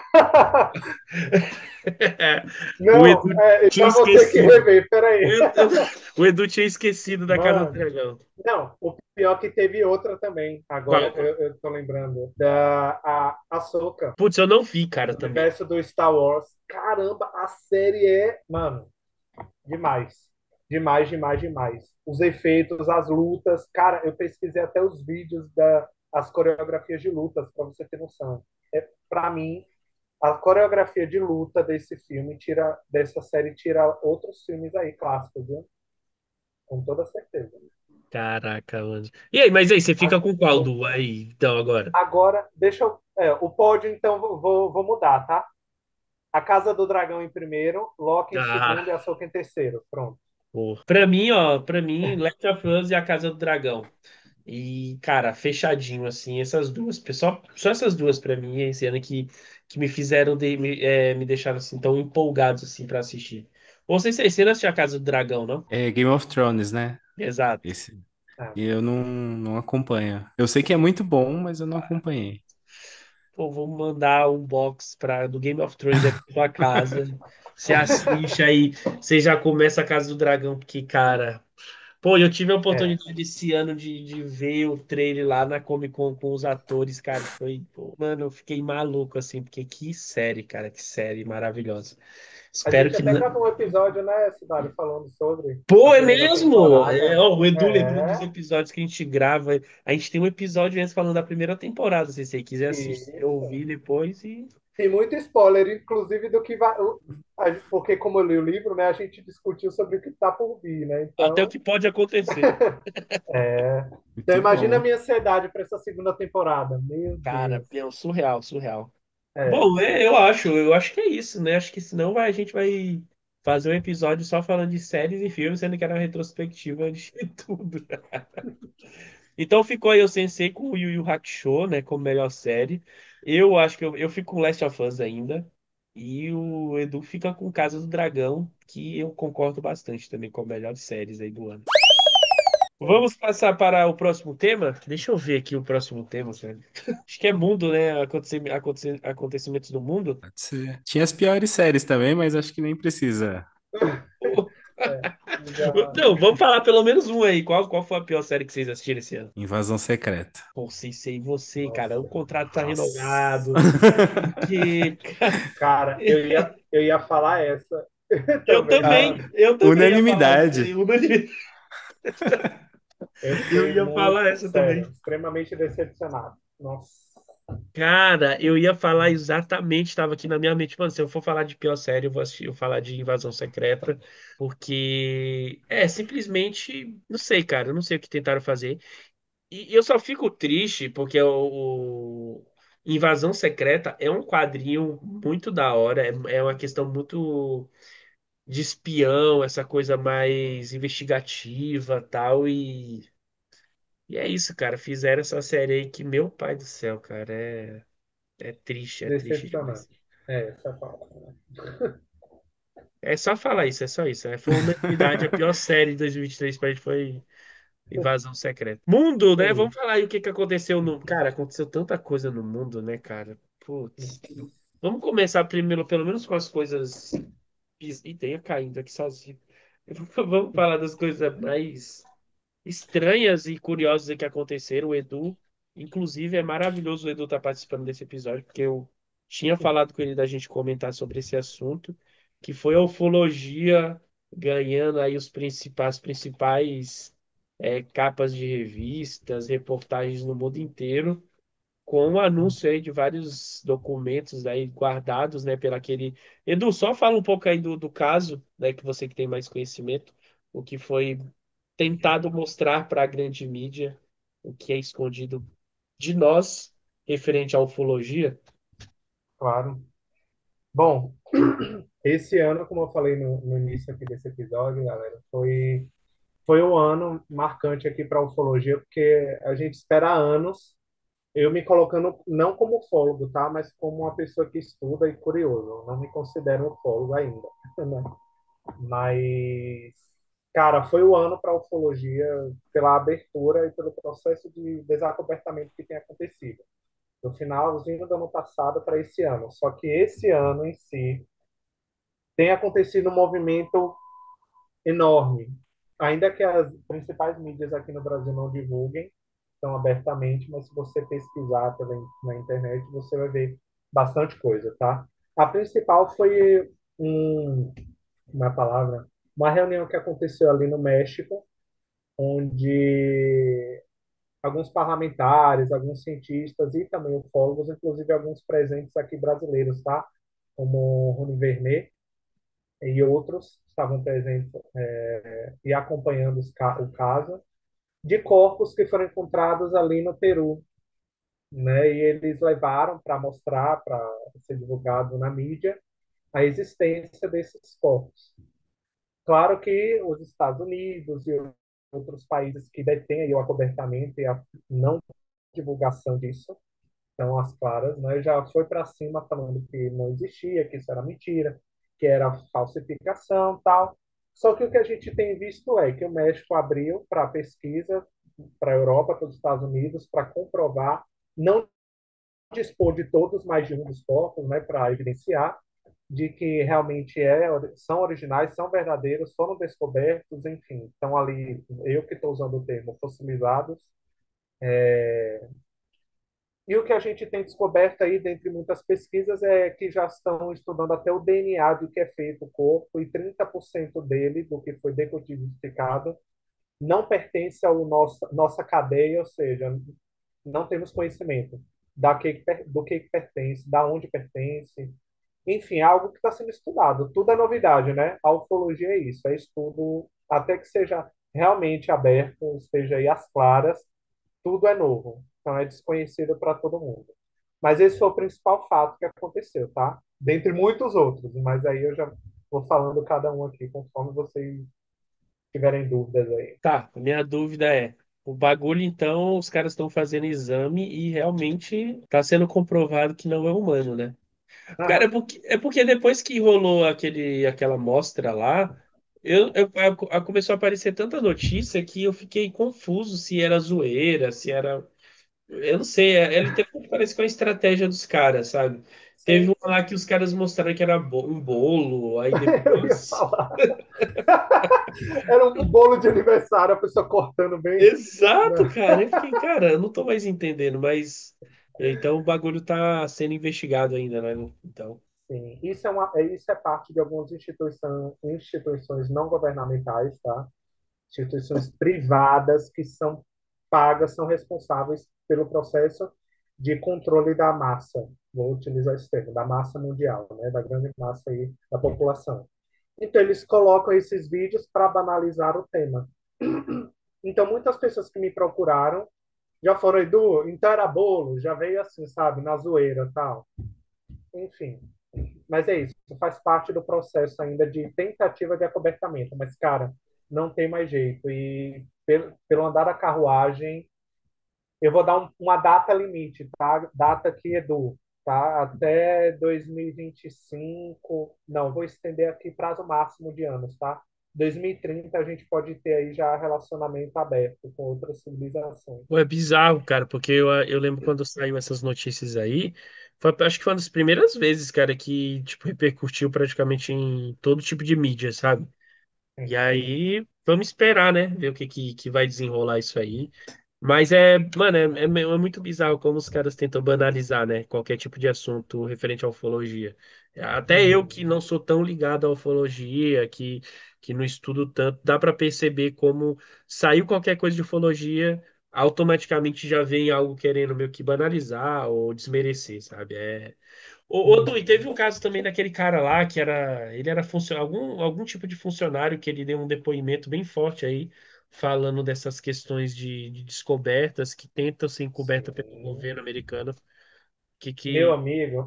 O Não, Edu é, tinha então vou ter que esquecido. rever. O Peraí. Edu, o Edu tinha esquecido da Casa do Mano, Dragão. não, o pior é que teve outra também. Qual? Agora eu, eu tô lembrando. Da a Ahsoka, Putz, eu não vi, cara, do também. universo do Star Wars. Caramba, a série é, mano, demais. demais, demais, demais. Os efeitos, as lutas, cara, eu pesquisei até os vídeos da as coreografias de lutas para você ter noção. É, para mim, a coreografia de luta desse filme tira dessa série tira outros filmes aí clássicos, viu? Com toda certeza. Caraca, mano. E aí, mas aí, você fica A- com qual do aí, então, agora? Agora, deixa eu. É, o pódio, então, vou, vou mudar, tá? A Casa do Dragão em primeiro, Loki em Ah, segundo e a Ahsoka em terceiro. Pronto. pô. Pra mim, ó, pra mim, Last of Us e A Casa do Dragão. E, cara, fechadinho, assim, essas duas, só, só essas duas pra mim, esse ano que, que me fizeram, de, me, é, me deixaram, assim, tão empolgados, assim, pra assistir. Ou sei se você não assistiu A Casa do Dragão, não? É Game of Thrones, né? Exato. Esse. É. E eu não, não acompanho. Eu sei que é muito bom, mas eu não acompanhei. Pô, vou mandar um box pra, do Game of Thrones aí pra sua casa. Você assiste aí, você já começa a Casa do Dragão, porque, cara. Pô, eu tive a É. oportunidade esse ano de, de ver o trailer lá na Comic Con com os atores, cara. Foi, pô, mano, eu fiquei maluco, assim, porque que série, cara, que série maravilhosa. A Espero gente que. até gravou um episódio, né, Cidade, falando sobre a Pô, é primeira mesmo? É, temporada. ó, o Edu lembrou dos É, episódios que a gente grava. A gente tem um episódio antes falando da primeira temporada. Se você quiser assistir, isso. ouvir depois e. Tem muito spoiler, inclusive, do que vai. o- a- Porque, como eu li o livro, né, a gente discutiu sobre o que está por vir, né? Até o Então, que pode acontecer. então Muito imagina a bom. minha ansiedade para essa segunda temporada. Meu Cara, Deus. meu, surreal, surreal. É, Bom, é, eu acho, eu acho que é isso, né? Acho que senão vai, a gente vai fazer um episódio só falando de séries e filmes, sendo que era uma retrospectiva de tudo. Então ficou aí o Sensei com o Yu Yu Hakusho, né, como melhor série. Eu acho que eu, eu fico com Last of Us ainda. E o Edu fica com Casa do Dragão, que eu concordo bastante também com as melhores séries aí do ano. sim. Vamos passar para o próximo tema? Deixa eu ver aqui o próximo tema, sério. Acho que é mundo, né? Acontecime- aconte- Acontecimentos do mundo. Pode ser. Tinha as piores séries também, mas acho que nem precisa. É, já, Não, vamos falar pelo menos um aí. Qual, qual foi a pior série que vocês assistiram esse ano? Invasão Secreta. Pô, sei, sei você, cara. O nossa. contrato tá Nossa. renovado. Porque, cara, Cara, eu ia, eu ia falar essa eu também, Ah, sabe? também, eu também ia falar essa. unanimidade. Eu, Eu eu fiquei ia falar muito essa também. sério, extremamente decepcionado. Nossa. Cara, eu ia falar exatamente, estava aqui na minha mente, mano, se eu for falar de pior série, eu vou assistir, eu vou falar de Invasão Secreta, porque é simplesmente, não sei, cara, eu não sei o que tentaram fazer. E eu só fico triste porque o, o Invasão Secreta é um quadrinho muito da hora, é, é uma questão muito de espião, essa coisa mais investigativa, tal, e, e é isso, cara, fizeram essa série aí que, meu pai do céu, cara, é, é triste, é triste demais. Decepcionante. É, essa é a palavra. É só falar isso, é só isso. É, foi unanimidade, a pior série de dois mil e vinte e três pra gente foi Invasão Secreta. Mundo, né? Vamos Sim. falar aí o que que aconteceu no. Cara, aconteceu tanta coisa no mundo, né, cara? Putz. Vamos começar primeiro, pelo menos com as coisas. E tenha caindo aqui sozinho. Vamos falar das coisas mais estranhas e curiosas que aconteceram. O Edu, inclusive, é maravilhoso o Edu estar participando desse episódio, porque eu tinha falado com ele da gente comentar sobre esse assunto, que foi a ufologia ganhando aí os principais, principais é, capas de revistas, reportagens no mundo inteiro, com o anúncio aí de vários documentos aí guardados, né, pela aquele... Edu, só fala um pouco aí do, do caso, né, que você que tem mais conhecimento, o que foi tentado mostrar para a grande mídia o que é escondido de nós referente à ufologia. Claro. Bom, esse ano, como eu falei no, no início aqui desse episódio, galera, foi, foi um ano marcante aqui para a ufologia, porque a gente espera há anos, eu me colocando não como ufólogo, tá? Mas como uma pessoa que estuda e curioso. Eu não me considero ufólogo ainda, né? Mas, cara, foi o ano para a ufologia pela abertura e pelo processo de desacobertamento que tem acontecido. Do finalzinho do ano passado para esse ano. Só que esse ano em si tem acontecido um movimento enorme. Ainda que as principais mídias aqui no Brasil não divulguem tão abertamente, mas se você pesquisar pela, na internet, você vai ver bastante coisa, tá? A principal foi um, uma palavra. uma reunião que aconteceu ali no México, onde alguns parlamentares, alguns cientistas e também ufólogos, inclusive alguns presentes aqui brasileiros, tá? Como Rony Vernet e outros estavam presentes é, e acompanhando os ca- o caso, de corpos que foram encontrados ali no Peru, né? E eles levaram para mostrar, para ser divulgado na mídia, a existência desses corpos. Claro que os Estados Unidos e outros países que detêm aí o acobertamento e a não divulgação disso, então as claras, né, já foi para cima falando que não existia, que isso era mentira, que era falsificação, tal. Só que o que a gente tem visto é que o México abriu para pesquisa para a Europa, para os Estados Unidos, para comprovar, não dispor de todos mais de um dos corpos, né, para evidenciar de que realmente é, são originais, são verdadeiros, foram descobertos, enfim, estão ali, eu que estou usando o termo fossilizados. E o que a gente tem descoberto aí, dentre muitas pesquisas, é que já estão estudando até o D N A do que é feito o corpo, e trinta por cento dele, do que foi decodificado, não pertence ao nosso, nossa cadeia, ou seja, não temos conhecimento da que, do que pertence, da onde pertence, enfim, é algo que está sendo estudado. Tudo é novidade, né? A ufologia é isso, é estudo até que seja realmente aberto, esteja aí às claras, tudo é novo. Então é desconhecido para todo mundo. Mas esse foi o principal fato que aconteceu, tá? Dentre muitos outros, mas aí eu já vou falando cada um aqui conforme vocês tiverem dúvidas aí. Tá, a minha dúvida é, o bagulho então, os caras estão fazendo exame e realmente está sendo comprovado que não é humano, né? Cara, é Aham. porque, é porque depois que rolou aquele, aquela mostra lá, eu, eu- a- a- começou a aparecer tanta notícia que eu fiquei confuso se era zoeira, se era. Eu não sei, é- ele tem parece com a estratégia dos caras, sabe? Teve Sim, uma lá que os caras mostraram que era bo- um bolo, aí eu ia depois. falar. Era um bolo de aniversário, a pessoa cortando bem. Exato, Né? cara. Eu fiquei, cara, eu não tô mais entendendo, mas. Então o bagulho tá sendo investigado ainda, né? Então. Sim, isso é, uma, é- isso é parte de algumas instituição, instituições não governamentais, tá? Instituições privadas que são pagas, são responsáveis pelo processo de controle da massa, vou utilizar esse termo, da massa mundial, né, da grande massa aí da população. Então, eles colocam esses vídeos para banalizar o tema. Então, muitas pessoas que me procuraram já foram, Edu, então era bolo, já veio assim, sabe, na zoeira tal. Enfim, mas é isso, faz parte do processo ainda de tentativa de acobertamento. Mas, cara, não tem mais jeito. E pelo, pelo andar da carruagem, eu vou dar um, uma data limite, tá? Data que Edu, tá? Até dois mil e vinte e cinco. Não, vou estender aqui prazo máximo de anos, tá? dois mil e trinta a gente pode ter aí já relacionamento aberto com outras civilizações. Pô, é bizarro, cara, porque eu, eu lembro quando saiu essas notícias aí, foi, acho que foi uma das primeiras vezes, cara, que, tipo, repercutiu praticamente em todo tipo de mídia, sabe? E Sim. aí, vamos esperar, né? Ver o que, que, que vai desenrolar isso aí. Mas é, mano, é, é, é muito bizarro como os caras tentam banalizar, né? Qualquer tipo de assunto referente à ufologia. Até eu Uhum. que não sou tão ligado à ufologia, que, que não estudo tanto, dá para perceber como saiu qualquer coisa de ufologia, automaticamente já vem algo querendo meio que banalizar ou desmerecer, sabe? É, Ô, ô, Du, e teve Uhum. um caso também daquele cara lá que era, ele era funcio- algum, algum tipo de funcionário que ele deu um depoimento bem forte aí, falando dessas questões de, de descobertas que tentam ser encobertas pelo Sim. governo americano, que, Meu que amigo,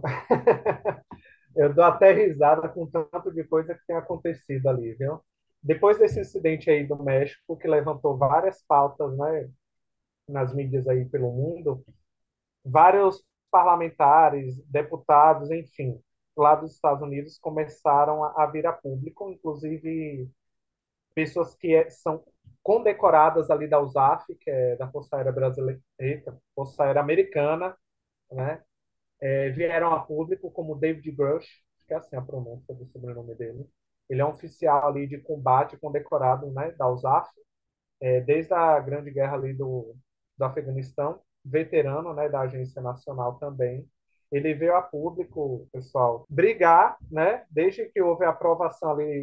eu dou até risada com o tanto de coisa que tem acontecido ali, viu? Depois desse incidente aí do México, que levantou várias pautas, né, nas mídias aí pelo mundo, vários parlamentares, deputados, enfim, lá dos Estados Unidos começaram a, a vir a público, inclusive pessoas que é- são condecoradas ali da U S A F, que é da Força Aérea Brasileira, eita, Força Aérea Americana, né? É, vieram a público como David Grush, acho que é assim a pronúncia do sobrenome dele. Ele é um oficial ali de combate condecorado, né, da U S A F, é, desde a Grande Guerra ali do, do Afeganistão, veterano, né, da Agência Nacional também. Ele veio a público, pessoal, brigar, né, desde que houve a aprovação ali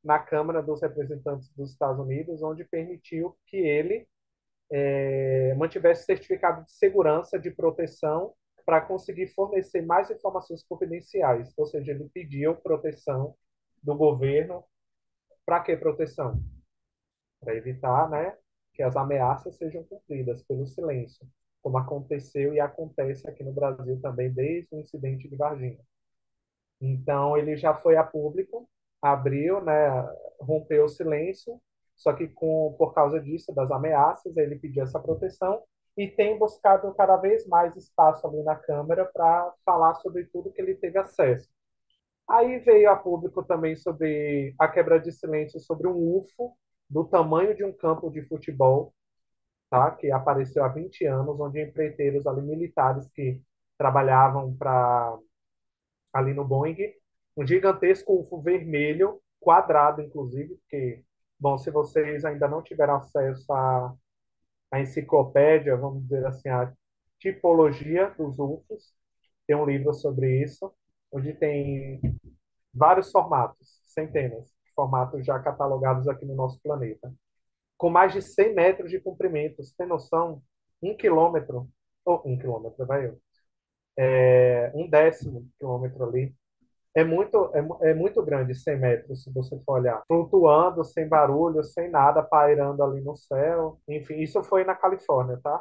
na Câmara dos Representantes dos Estados Unidos, onde permitiu que ele é, mantivesse certificado de segurança, de proteção, para conseguir fornecer mais informações confidenciais. Ou seja, ele pediu proteção do governo. Para que proteção? Para evitar, né, que as ameaças sejam cumpridas pelo silêncio, como aconteceu e acontece aqui no Brasil também desde o incidente de Varginha. Então, ele já foi a público, abriu, né, rompeu o silêncio, só que com, por causa disso, das ameaças, ele pediu essa proteção e tem buscado cada vez mais espaço ali na Câmara para falar sobre tudo que ele teve acesso. Aí veio a público também sobre a quebra de silêncio sobre um U F O do tamanho de um campo de futebol, tá? Que apareceu há vinte anos, onde empreiteiros ali militares que trabalhavam para ali no Boeing, um gigantesco U F O vermelho, quadrado inclusive, porque, bom, se vocês ainda não tiveram acesso à, à enciclopédia, vamos dizer assim, a tipologia dos U F Os, tem um livro sobre isso, onde tem vários formatos, centenas de formatos já catalogados aqui no nosso planeta, com mais de cem metros de comprimento. Você tem noção? Um quilômetro, ou um quilômetro, vai eu, é, um décimo quilômetro ali. É muito, é, mu- é muito grande, cem metros, se você for olhar. Flutuando, sem barulho, sem nada, pairando ali no céu. Enfim, isso foi na Califórnia, tá?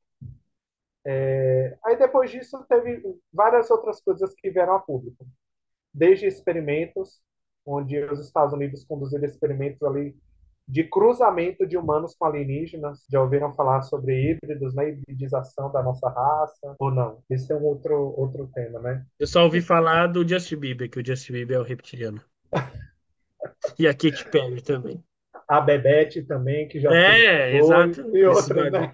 É, aí depois disso teve várias outras coisas que vieram a público. Desde experimentos, onde os Estados Unidos conduziram experimentos ali de cruzamento de humanos com alienígenas. Já ouviram falar sobre híbridos, né? Hibridização da nossa raça, ou não? Esse é um outro, outro tema, né? Eu só ouvi falar do Justin Bieber, que o Justin Bieber é o reptiliano. E a Katy Perry também. A Bebete também, que já se É, foi, exato. e Esse outras, né? bagulho.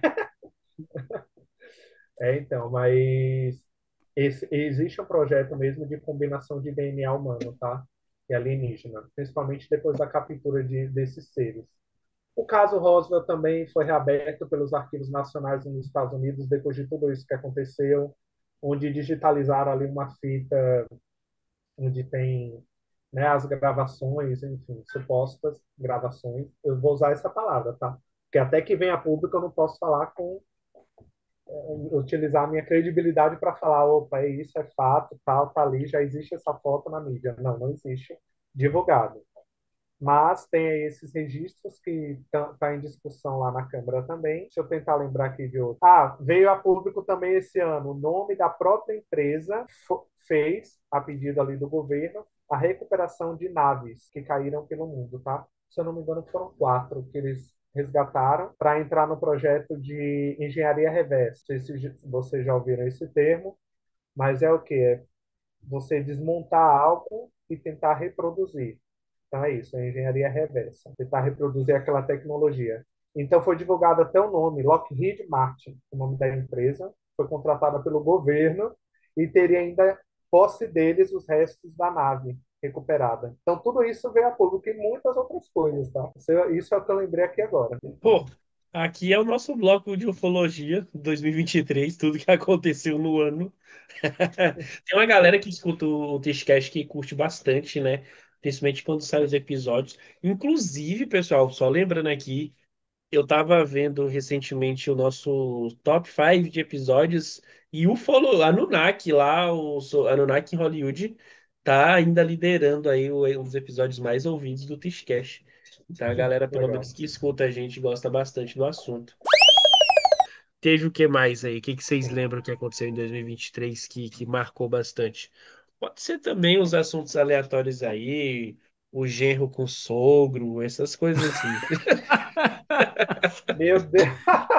É, então, mas esse, existe um projeto mesmo de combinação de D N A humano, tá? E alienígena, principalmente depois da captura de, desses seres. O caso Roswell também foi reaberto pelos arquivos nacionais nos Estados Unidos depois de tudo isso que aconteceu, onde digitalizaram ali uma fita onde tem, né, as gravações, enfim, supostas gravações. Eu vou usar essa palavra, tá? Porque até que venha a público eu não posso falar com utilizar a minha credibilidade para falar, opa, é isso, é fato, tal, tá ali, já existe essa foto na mídia. Não, não existe divulgado. Mas tem aí esses registros que estão tá em discussão lá na Câmara também. Deixa eu tentar lembrar aqui de outro. Ah, veio a público também esse ano o nome da própria empresa fez, a pedido ali do governo, a recuperação de naves que caíram pelo mundo, tá? Se eu não me engano, foram quatro que eles resgataram para entrar no projeto de engenharia reversa. Não sei se vocês já ouviram esse termo, mas é o que? É você desmontar algo e tentar reproduzir. Então é isso, é engenharia reversa, tentar reproduzir aquela tecnologia. Então foi divulgado até o nome, Lockheed Martin, o nome da empresa, foi contratada pelo governo e teria ainda posse deles os restos da nave recuperada. Então tudo isso veio a público e muitas outras coisas, tá? Isso é isso é o que eu lembrei aqui agora. Pô, aqui é o nosso bloco de ufologia dois mil e vinte e três, tudo que aconteceu no ano. Tem uma galera que escuta o Tishcast que curte bastante, né? Principalmente quando saem os episódios. Inclusive, pessoal, só lembrando aqui, eu tava vendo recentemente o nosso top cinco de episódios e o Follow, Anunnaki lá, o so- Anunnaki em Hollywood, tá ainda liderando aí o- um dos episódios mais ouvidos do Tishcast. Então a galera, pelo Legal. menos que escuta a gente, gosta bastante do assunto. Teve o que mais aí? O que que vocês lembram que aconteceu em dois mil e vinte e três que, que marcou bastante? Pode ser também os assuntos aleatórios aí, o genro com o sogro, essas coisas assim. Meu Deus,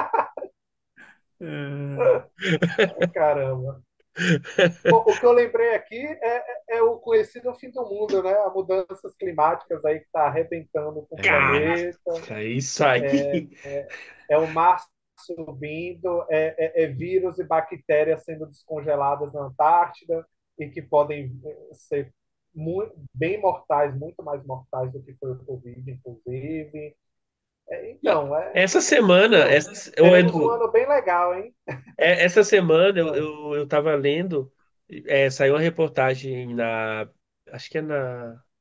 É, caramba. O, o que eu lembrei aqui é, é é o conhecido fim do mundo, né? As mudanças climáticas aí que está arrebentando com o planeta. Caraca, isso aí. É o mar subindo, é, é, é vírus e bactérias sendo descongeladas na Antártida e que podem eh, ser muito, bem mortais, muito mais mortais do que foi o Covid, inclusive. É, Não, então, é, essa semana, meu, essa, ô, teremos um Edu, ano bem legal, hein? é- essa semana eu, Ah, eu, eu tava lendo, é, saiu uma reportagem na, acho que é na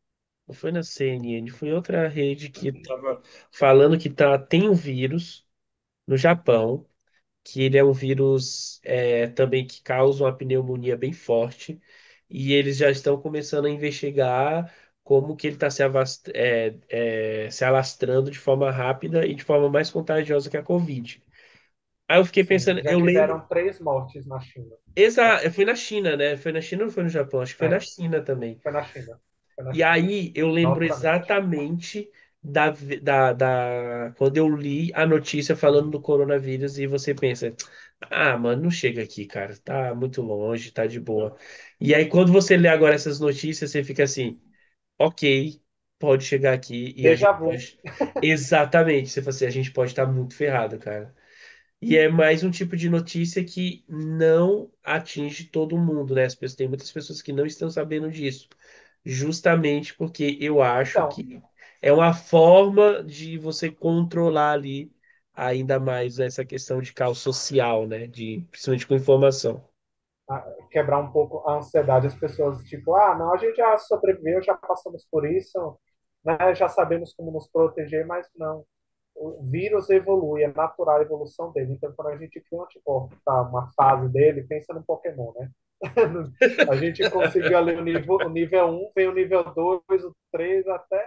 Não foi na C N N, foi em outra rede que estava falando que tá, tem um vírus no Japão, que ele é um vírus é, também que causa uma pneumonia bem forte, e eles já estão começando a investigar como que ele está se, avast- é, é, se alastrando de forma rápida e de forma mais contagiosa que a Covid. Aí eu fiquei Sim, pensando, já eu lembro, tiveram três mortes na China. exa, Já. eu fui na China, né? Foi na China ou foi no Japão? Acho que foi na É, China também. foi na China. Foi na E China. aí eu lembro Novamente. exatamente da, da, da quando eu li a notícia falando do coronavírus e você pensa, ah, mano, não chega aqui, cara, tá muito longe, tá de boa. E aí quando você lê agora essas notícias, você fica assim, ok, pode chegar aqui e a Déjà gente vu. pode... Exatamente, você fala assim, a gente pode estar muito ferrado, cara. E é mais um tipo de notícia que não atinge todo mundo, né? As pessoas, tem muitas pessoas que não estão sabendo disso, justamente porque eu acho Então, que é uma forma de você controlar ali ainda mais essa questão de caos social, né? De, principalmente com informação. a- quebrar um pouco a ansiedade. As pessoas, tipo, ah, não, a gente já sobreviveu, já passamos por isso, né? Já sabemos como nos proteger, mas não. O vírus evolui, é natural a evolução dele. Então, quando a gente cria um anticorpo, tá, uma fase dele, pensa no Pokémon, né? A gente conseguiu ali o nível, o nível um, vem o nível dois, o três até.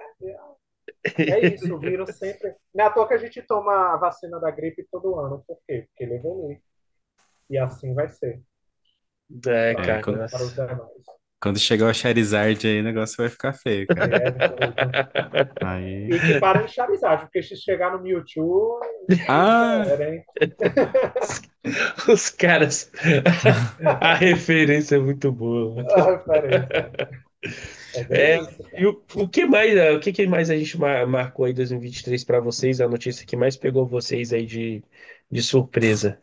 É isso, o vírus sempre. Não é à toa que a gente toma a vacina da gripe todo ano. Por quê? Porque ele evolui. E assim vai ser É, para, É, cara, quando, para os nossa. demais. quando chegar o Charizard aí, o negócio vai ficar feio, cara. É doido. Aí. E que para de Charizard, porque se chegar no Mewtwo, aí já Ah, era, hein? Os caras. A referência é muito boa. A referência. É É, bem isso, e cara. o, o que mais, eh, o que que mais a gente mar- marcou aí em dois mil e vinte e três para vocês? A notícia que mais pegou vocês aí de, de surpresa.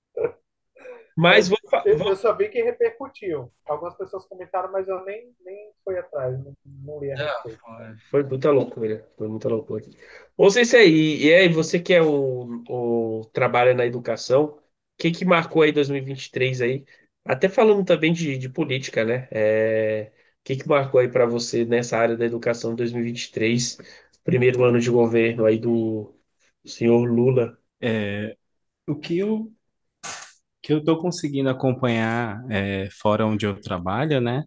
Mas Mas vou, fa- eu, vou- eu só vi que repercutiu. Algumas pessoas comentaram, mas eu nem, nem fui atrás, não, não li a Ah, respeito. foi foi muita loucura, foi muita loucura. Ou sei se aí, e aí, você que é o, o trabalha na educação, o que que marcou aí dois mil e vinte e três aí? Até falando também de, de política, né? É, o que que marcou aí para você nessa área da educação em dois mil e vinte e três, primeiro ano de governo aí do senhor Lula? é, o que eu, que eu tô conseguindo acompanhar é, fora onde eu trabalho, né?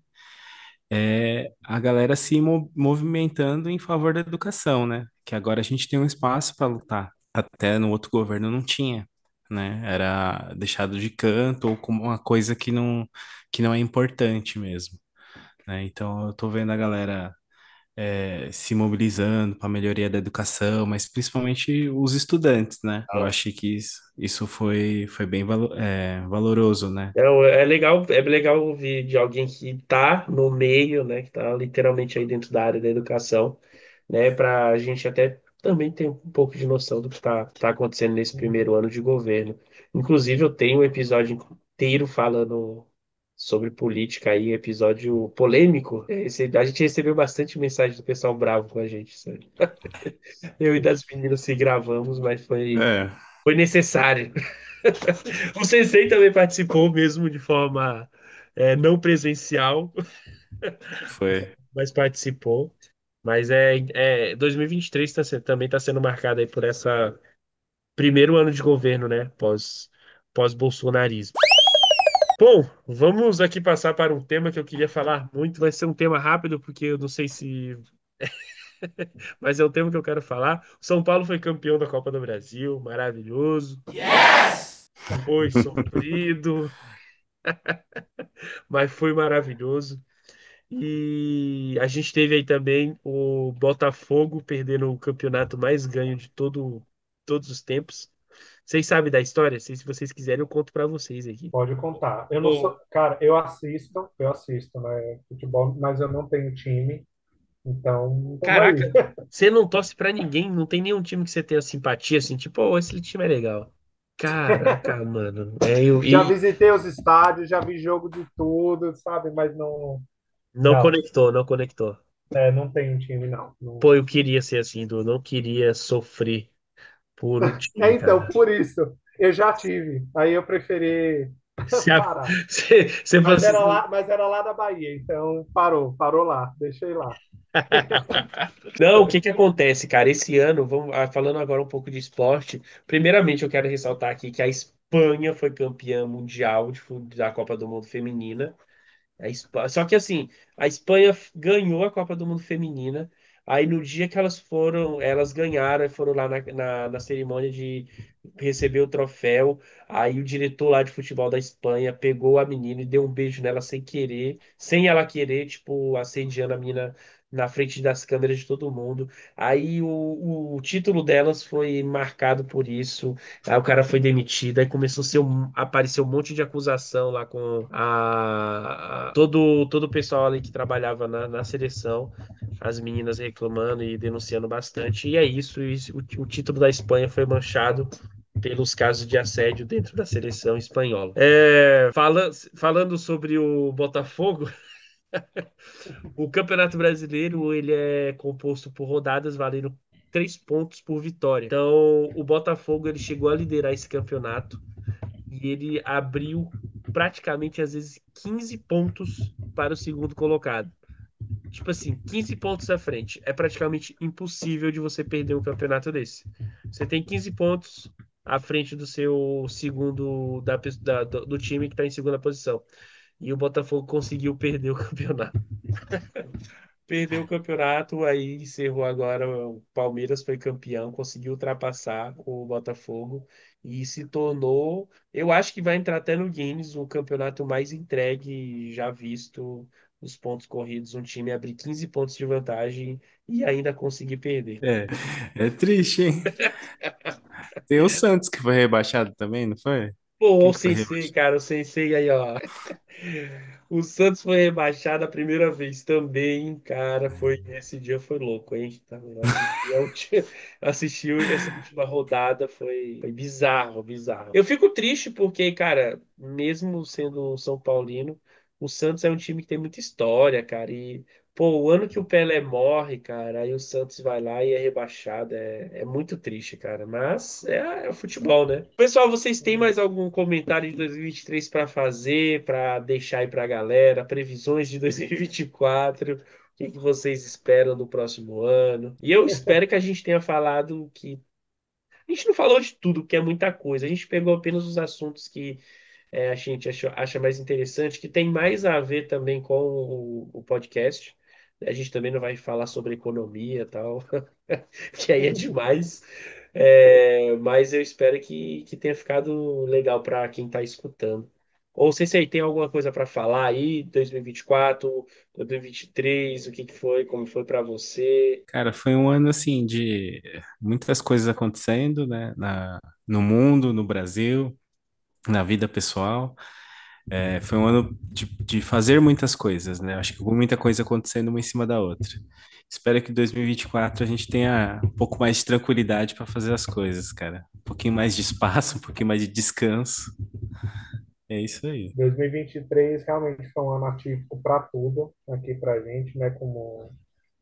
É a galera se mo- movimentando em favor da educação, né? Que agora a gente tem um espaço para lutar. Até no outro governo não tinha, né? Era deixado de canto ou como uma coisa que não, que não é importante mesmo, né? Então eu tô vendo a galera é, se mobilizando para a melhoria da educação, mas principalmente os estudantes, né? Eu achei que isso, isso foi, foi bem valo- é, valoroso, né? É, é legal, é legal ouvir de alguém que está no meio, né, que está literalmente aí dentro da área da educação, né, para a gente até também ter um pouco de noção do que está tá tá acontecendo nesse primeiro ano de governo. Inclusive, eu tenho um episódio inteiro falando sobre política aí, episódio polêmico. Esse- a gente recebeu bastante mensagem do pessoal bravo com a gente, sabe? Eu e das meninas se gravamos, mas foi, É, foi necessário. O Sensei também participou mesmo de forma é, não presencial, foi, mas participou. Mas é, é dois mil e vinte e três tá, se- também está sendo marcado aí por essa primeiro ano de governo, né? Pós, pós-bolsonarismo. Bom, vamos aqui passar para um tema que eu queria falar muito. Vai ser um tema rápido, porque eu não sei se. Mas é um tema que eu quero falar. O São Paulo foi campeão da Copa do Brasil, maravilhoso. Foi sofrido, mas foi maravilhoso. E a gente teve aí também o Botafogo perdendo o campeonato mais ganho de todo, todos os tempos. Vocês sabem da história? Se se vocês quiserem, eu conto pra vocês aqui. Pode contar. Eu não Ô, sou. Cara, eu assisto, eu assisto, né, futebol, mas eu não tenho time, então tamo caraca, aí. você não torce pra ninguém, não tem nenhum time que você tenha simpatia, assim, tipo, oh, esse time é legal. Caraca, mano. É, eu, Já e visitei os estádios, já vi jogo de tudo, sabe? Mas não, não não, conectou, não conectou. é, não tenho time, não. Não. Pô, eu queria ser assim, Du, não queria sofrer por um É, time, então, cara. por isso, eu já tive. Aí eu preferi Se a- parar. Você, você falou Mas era assim, lá, mas era lá da Bahia, então parou, parou lá, deixei lá. Não, o que que acontece, cara? Esse ano, vamos, ah, falando agora um pouco de esporte, primeiramente eu quero ressaltar aqui que a Espanha foi campeã mundial de fu- da Copa do Mundo Feminina. A Espa- Só que assim, a Espanha f- ganhou a Copa do Mundo Feminina. Aí no dia que elas foram, elas ganharam, e foram lá na, na, na cerimônia de receber o troféu. Aí o diretor lá de futebol da Espanha pegou a menina e deu um beijo nela sem querer, sem ela querer, tipo, assediando a menina na frente das câmeras de todo mundo. Aí o, o título delas foi marcado por isso. Aí o cara foi demitido, aí começou a, ser um- a aparecer um monte de acusação lá com a, a- todo, todo o pessoal ali que trabalhava na, na seleção, as meninas reclamando e denunciando bastante. E é isso, isso o, o título da Espanha foi manchado pelos casos de assédio dentro da seleção espanhola. É, fala, falando sobre o Botafogo, o Campeonato Brasileiro ele é composto por rodadas valendo três pontos por vitória. Então, o Botafogo ele chegou a liderar esse campeonato e ele abriu praticamente às vezes quinze pontos para o segundo colocado. Tipo assim, quinze pontos à frente. É praticamente impossível de você perder um campeonato desse. Você tem quinze pontos à frente do seu segundo da, pe- da- do, do time que está em segunda posição. E o Botafogo conseguiu perder o campeonato. Perdeu o campeonato, aí encerrou agora. O Palmeiras foi campeão, conseguiu ultrapassar o Botafogo e se tornou, eu acho que vai entrar até no Guinness, o campeonato mais entregue já visto nos pontos corridos. Um time abrir quinze pontos de vantagem e ainda conseguir perder. É, é triste, hein? Tem o Santos que foi rebaixado também, não foi? Pô, Quem o que foi Sensei, rebaixado? cara, o Sensei aí, ó. O Santos foi rebaixado a primeira vez também, cara. Foi esse dia foi louco, hein? Tá, eu assisti, a ulti- assisti essa última rodada, foi, foi bizarro, bizarro. Eu fico triste porque, cara, mesmo sendo um São Paulino, o Santos é um time que tem muita história, cara. E, pô, o ano que o Pelé morre, cara, aí o Santos vai lá e é rebaixado. É, é muito triste, cara. Mas é, é o futebol, né? Pessoal, vocês têm mais algum comentário de dois mil e vinte e três para fazer, para deixar aí para a galera? Previsões de dois mil e vinte e quatro? O que que vocês esperam do próximo ano? E eu espero que a gente tenha falado que. A gente não falou de tudo, porque é muita coisa. A gente pegou apenas os assuntos que é, a gente acha, acha mais interessante, que tem mais a ver também com o, o podcast. A gente também não vai falar sobre economia e tal, que aí é demais. É, mas eu espero que, que tenha ficado legal para quem está escutando. Ou sei se aí tem alguma coisa para falar aí, dois mil e vinte e quatro, dois mil e vinte e três, o que que foi, como foi para você? Cara, foi um ano assim de muitas coisas acontecendo, né, na, no mundo, no Brasil, na vida pessoal. É, foi um ano de, de fazer muitas coisas, né? Acho que com muita coisa acontecendo uma em cima da outra. Espero que em dois mil e vinte e quatro a gente tenha um pouco mais de tranquilidade para fazer as coisas, cara. Um pouquinho mais de espaço, um pouquinho mais de descanso. É isso aí. dois mil e vinte e três realmente foi um ano atípico para tudo aqui para gente, né? Como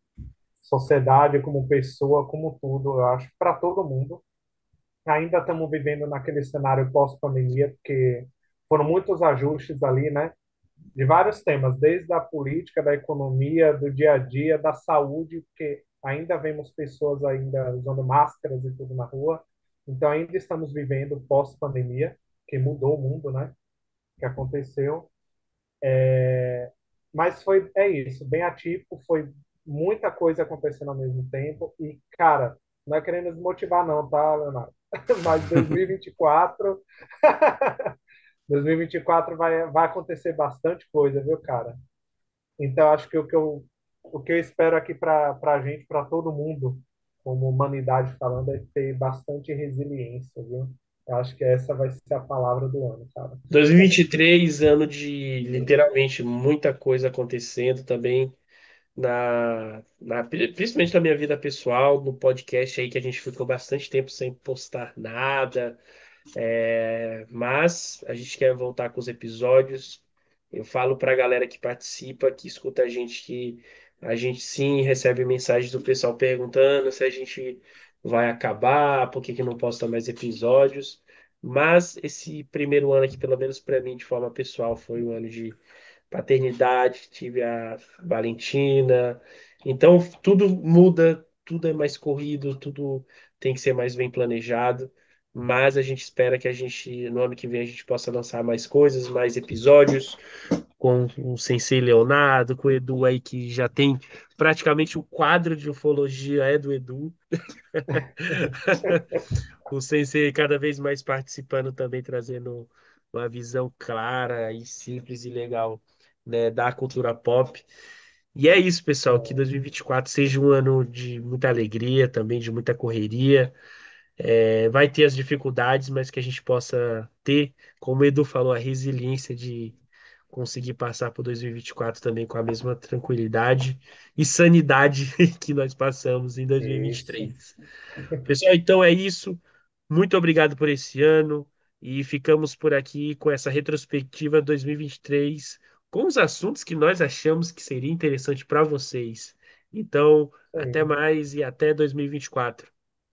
sociedade, como pessoa, como tudo, eu acho, para todo mundo. Ainda estamos vivendo naquele cenário pós-pandemia, porque foram muitos ajustes ali, né? De vários temas, desde a política, da economia, do dia a dia, da saúde, porque ainda vemos pessoas ainda usando máscaras e tudo na rua. Então ainda estamos vivendo pós-pandemia, que mudou o mundo, né? Que aconteceu. Mas foi, é isso, bem atípico, foi muita coisa acontecendo ao mesmo tempo. E, cara, não é querendo desmotivar, não, tá, Leonardo? Mas dois mil e vinte e quatro, dois mil e vinte e quatro vai, vai acontecer bastante coisa, viu, cara? Então, acho que o que eu, o que eu espero aqui para a gente, para todo mundo, como humanidade falando, é ter bastante resiliência, viu? Eu acho que essa vai ser a palavra do ano, cara. dois mil e vinte e três, ano de literalmente muita coisa acontecendo também na, na, principalmente na minha vida pessoal, no podcast aí que a gente ficou bastante tempo sem postar nada. É, mas a gente quer voltar com os episódios. Eu falo para a galera que participa, que escuta a gente, que a gente sim recebe mensagens do pessoal perguntando se a gente vai acabar, por que que não posta mais episódios. Mas esse primeiro ano aqui, pelo menos para mim, de forma pessoal, foi um ano de paternidade. Tive a Valentina, Então, tudo muda, tudo é mais corrido, tudo tem que ser mais bem planejado. Mas a gente espera que a gente, no ano que vem, a gente possa lançar mais coisas, mais episódios, com o Sensei Leonardo, com o Edu aí, que já tem praticamente o quadro de ufologia é do Edu. O Sensei cada vez mais participando também, trazendo uma visão clara e simples e legal, né, da cultura pop. E é isso, pessoal. Que dois mil e vinte e quatro seja um ano de muita alegria, também de muita correria. É, vai ter as dificuldades, mas que a gente possa ter, como o Edu falou, a resiliência de conseguir passar por dois mil e vinte e quatro também com a mesma tranquilidade e sanidade que nós passamos em Isso. dois mil e vinte e três. Pessoal, então é isso. Muito obrigado por esse ano e ficamos por aqui com essa retrospectiva dois mil e vinte e três com os assuntos que nós achamos que seria interessante para vocês. Então, Isso até aí. mais e até dois mil e vinte e quatro.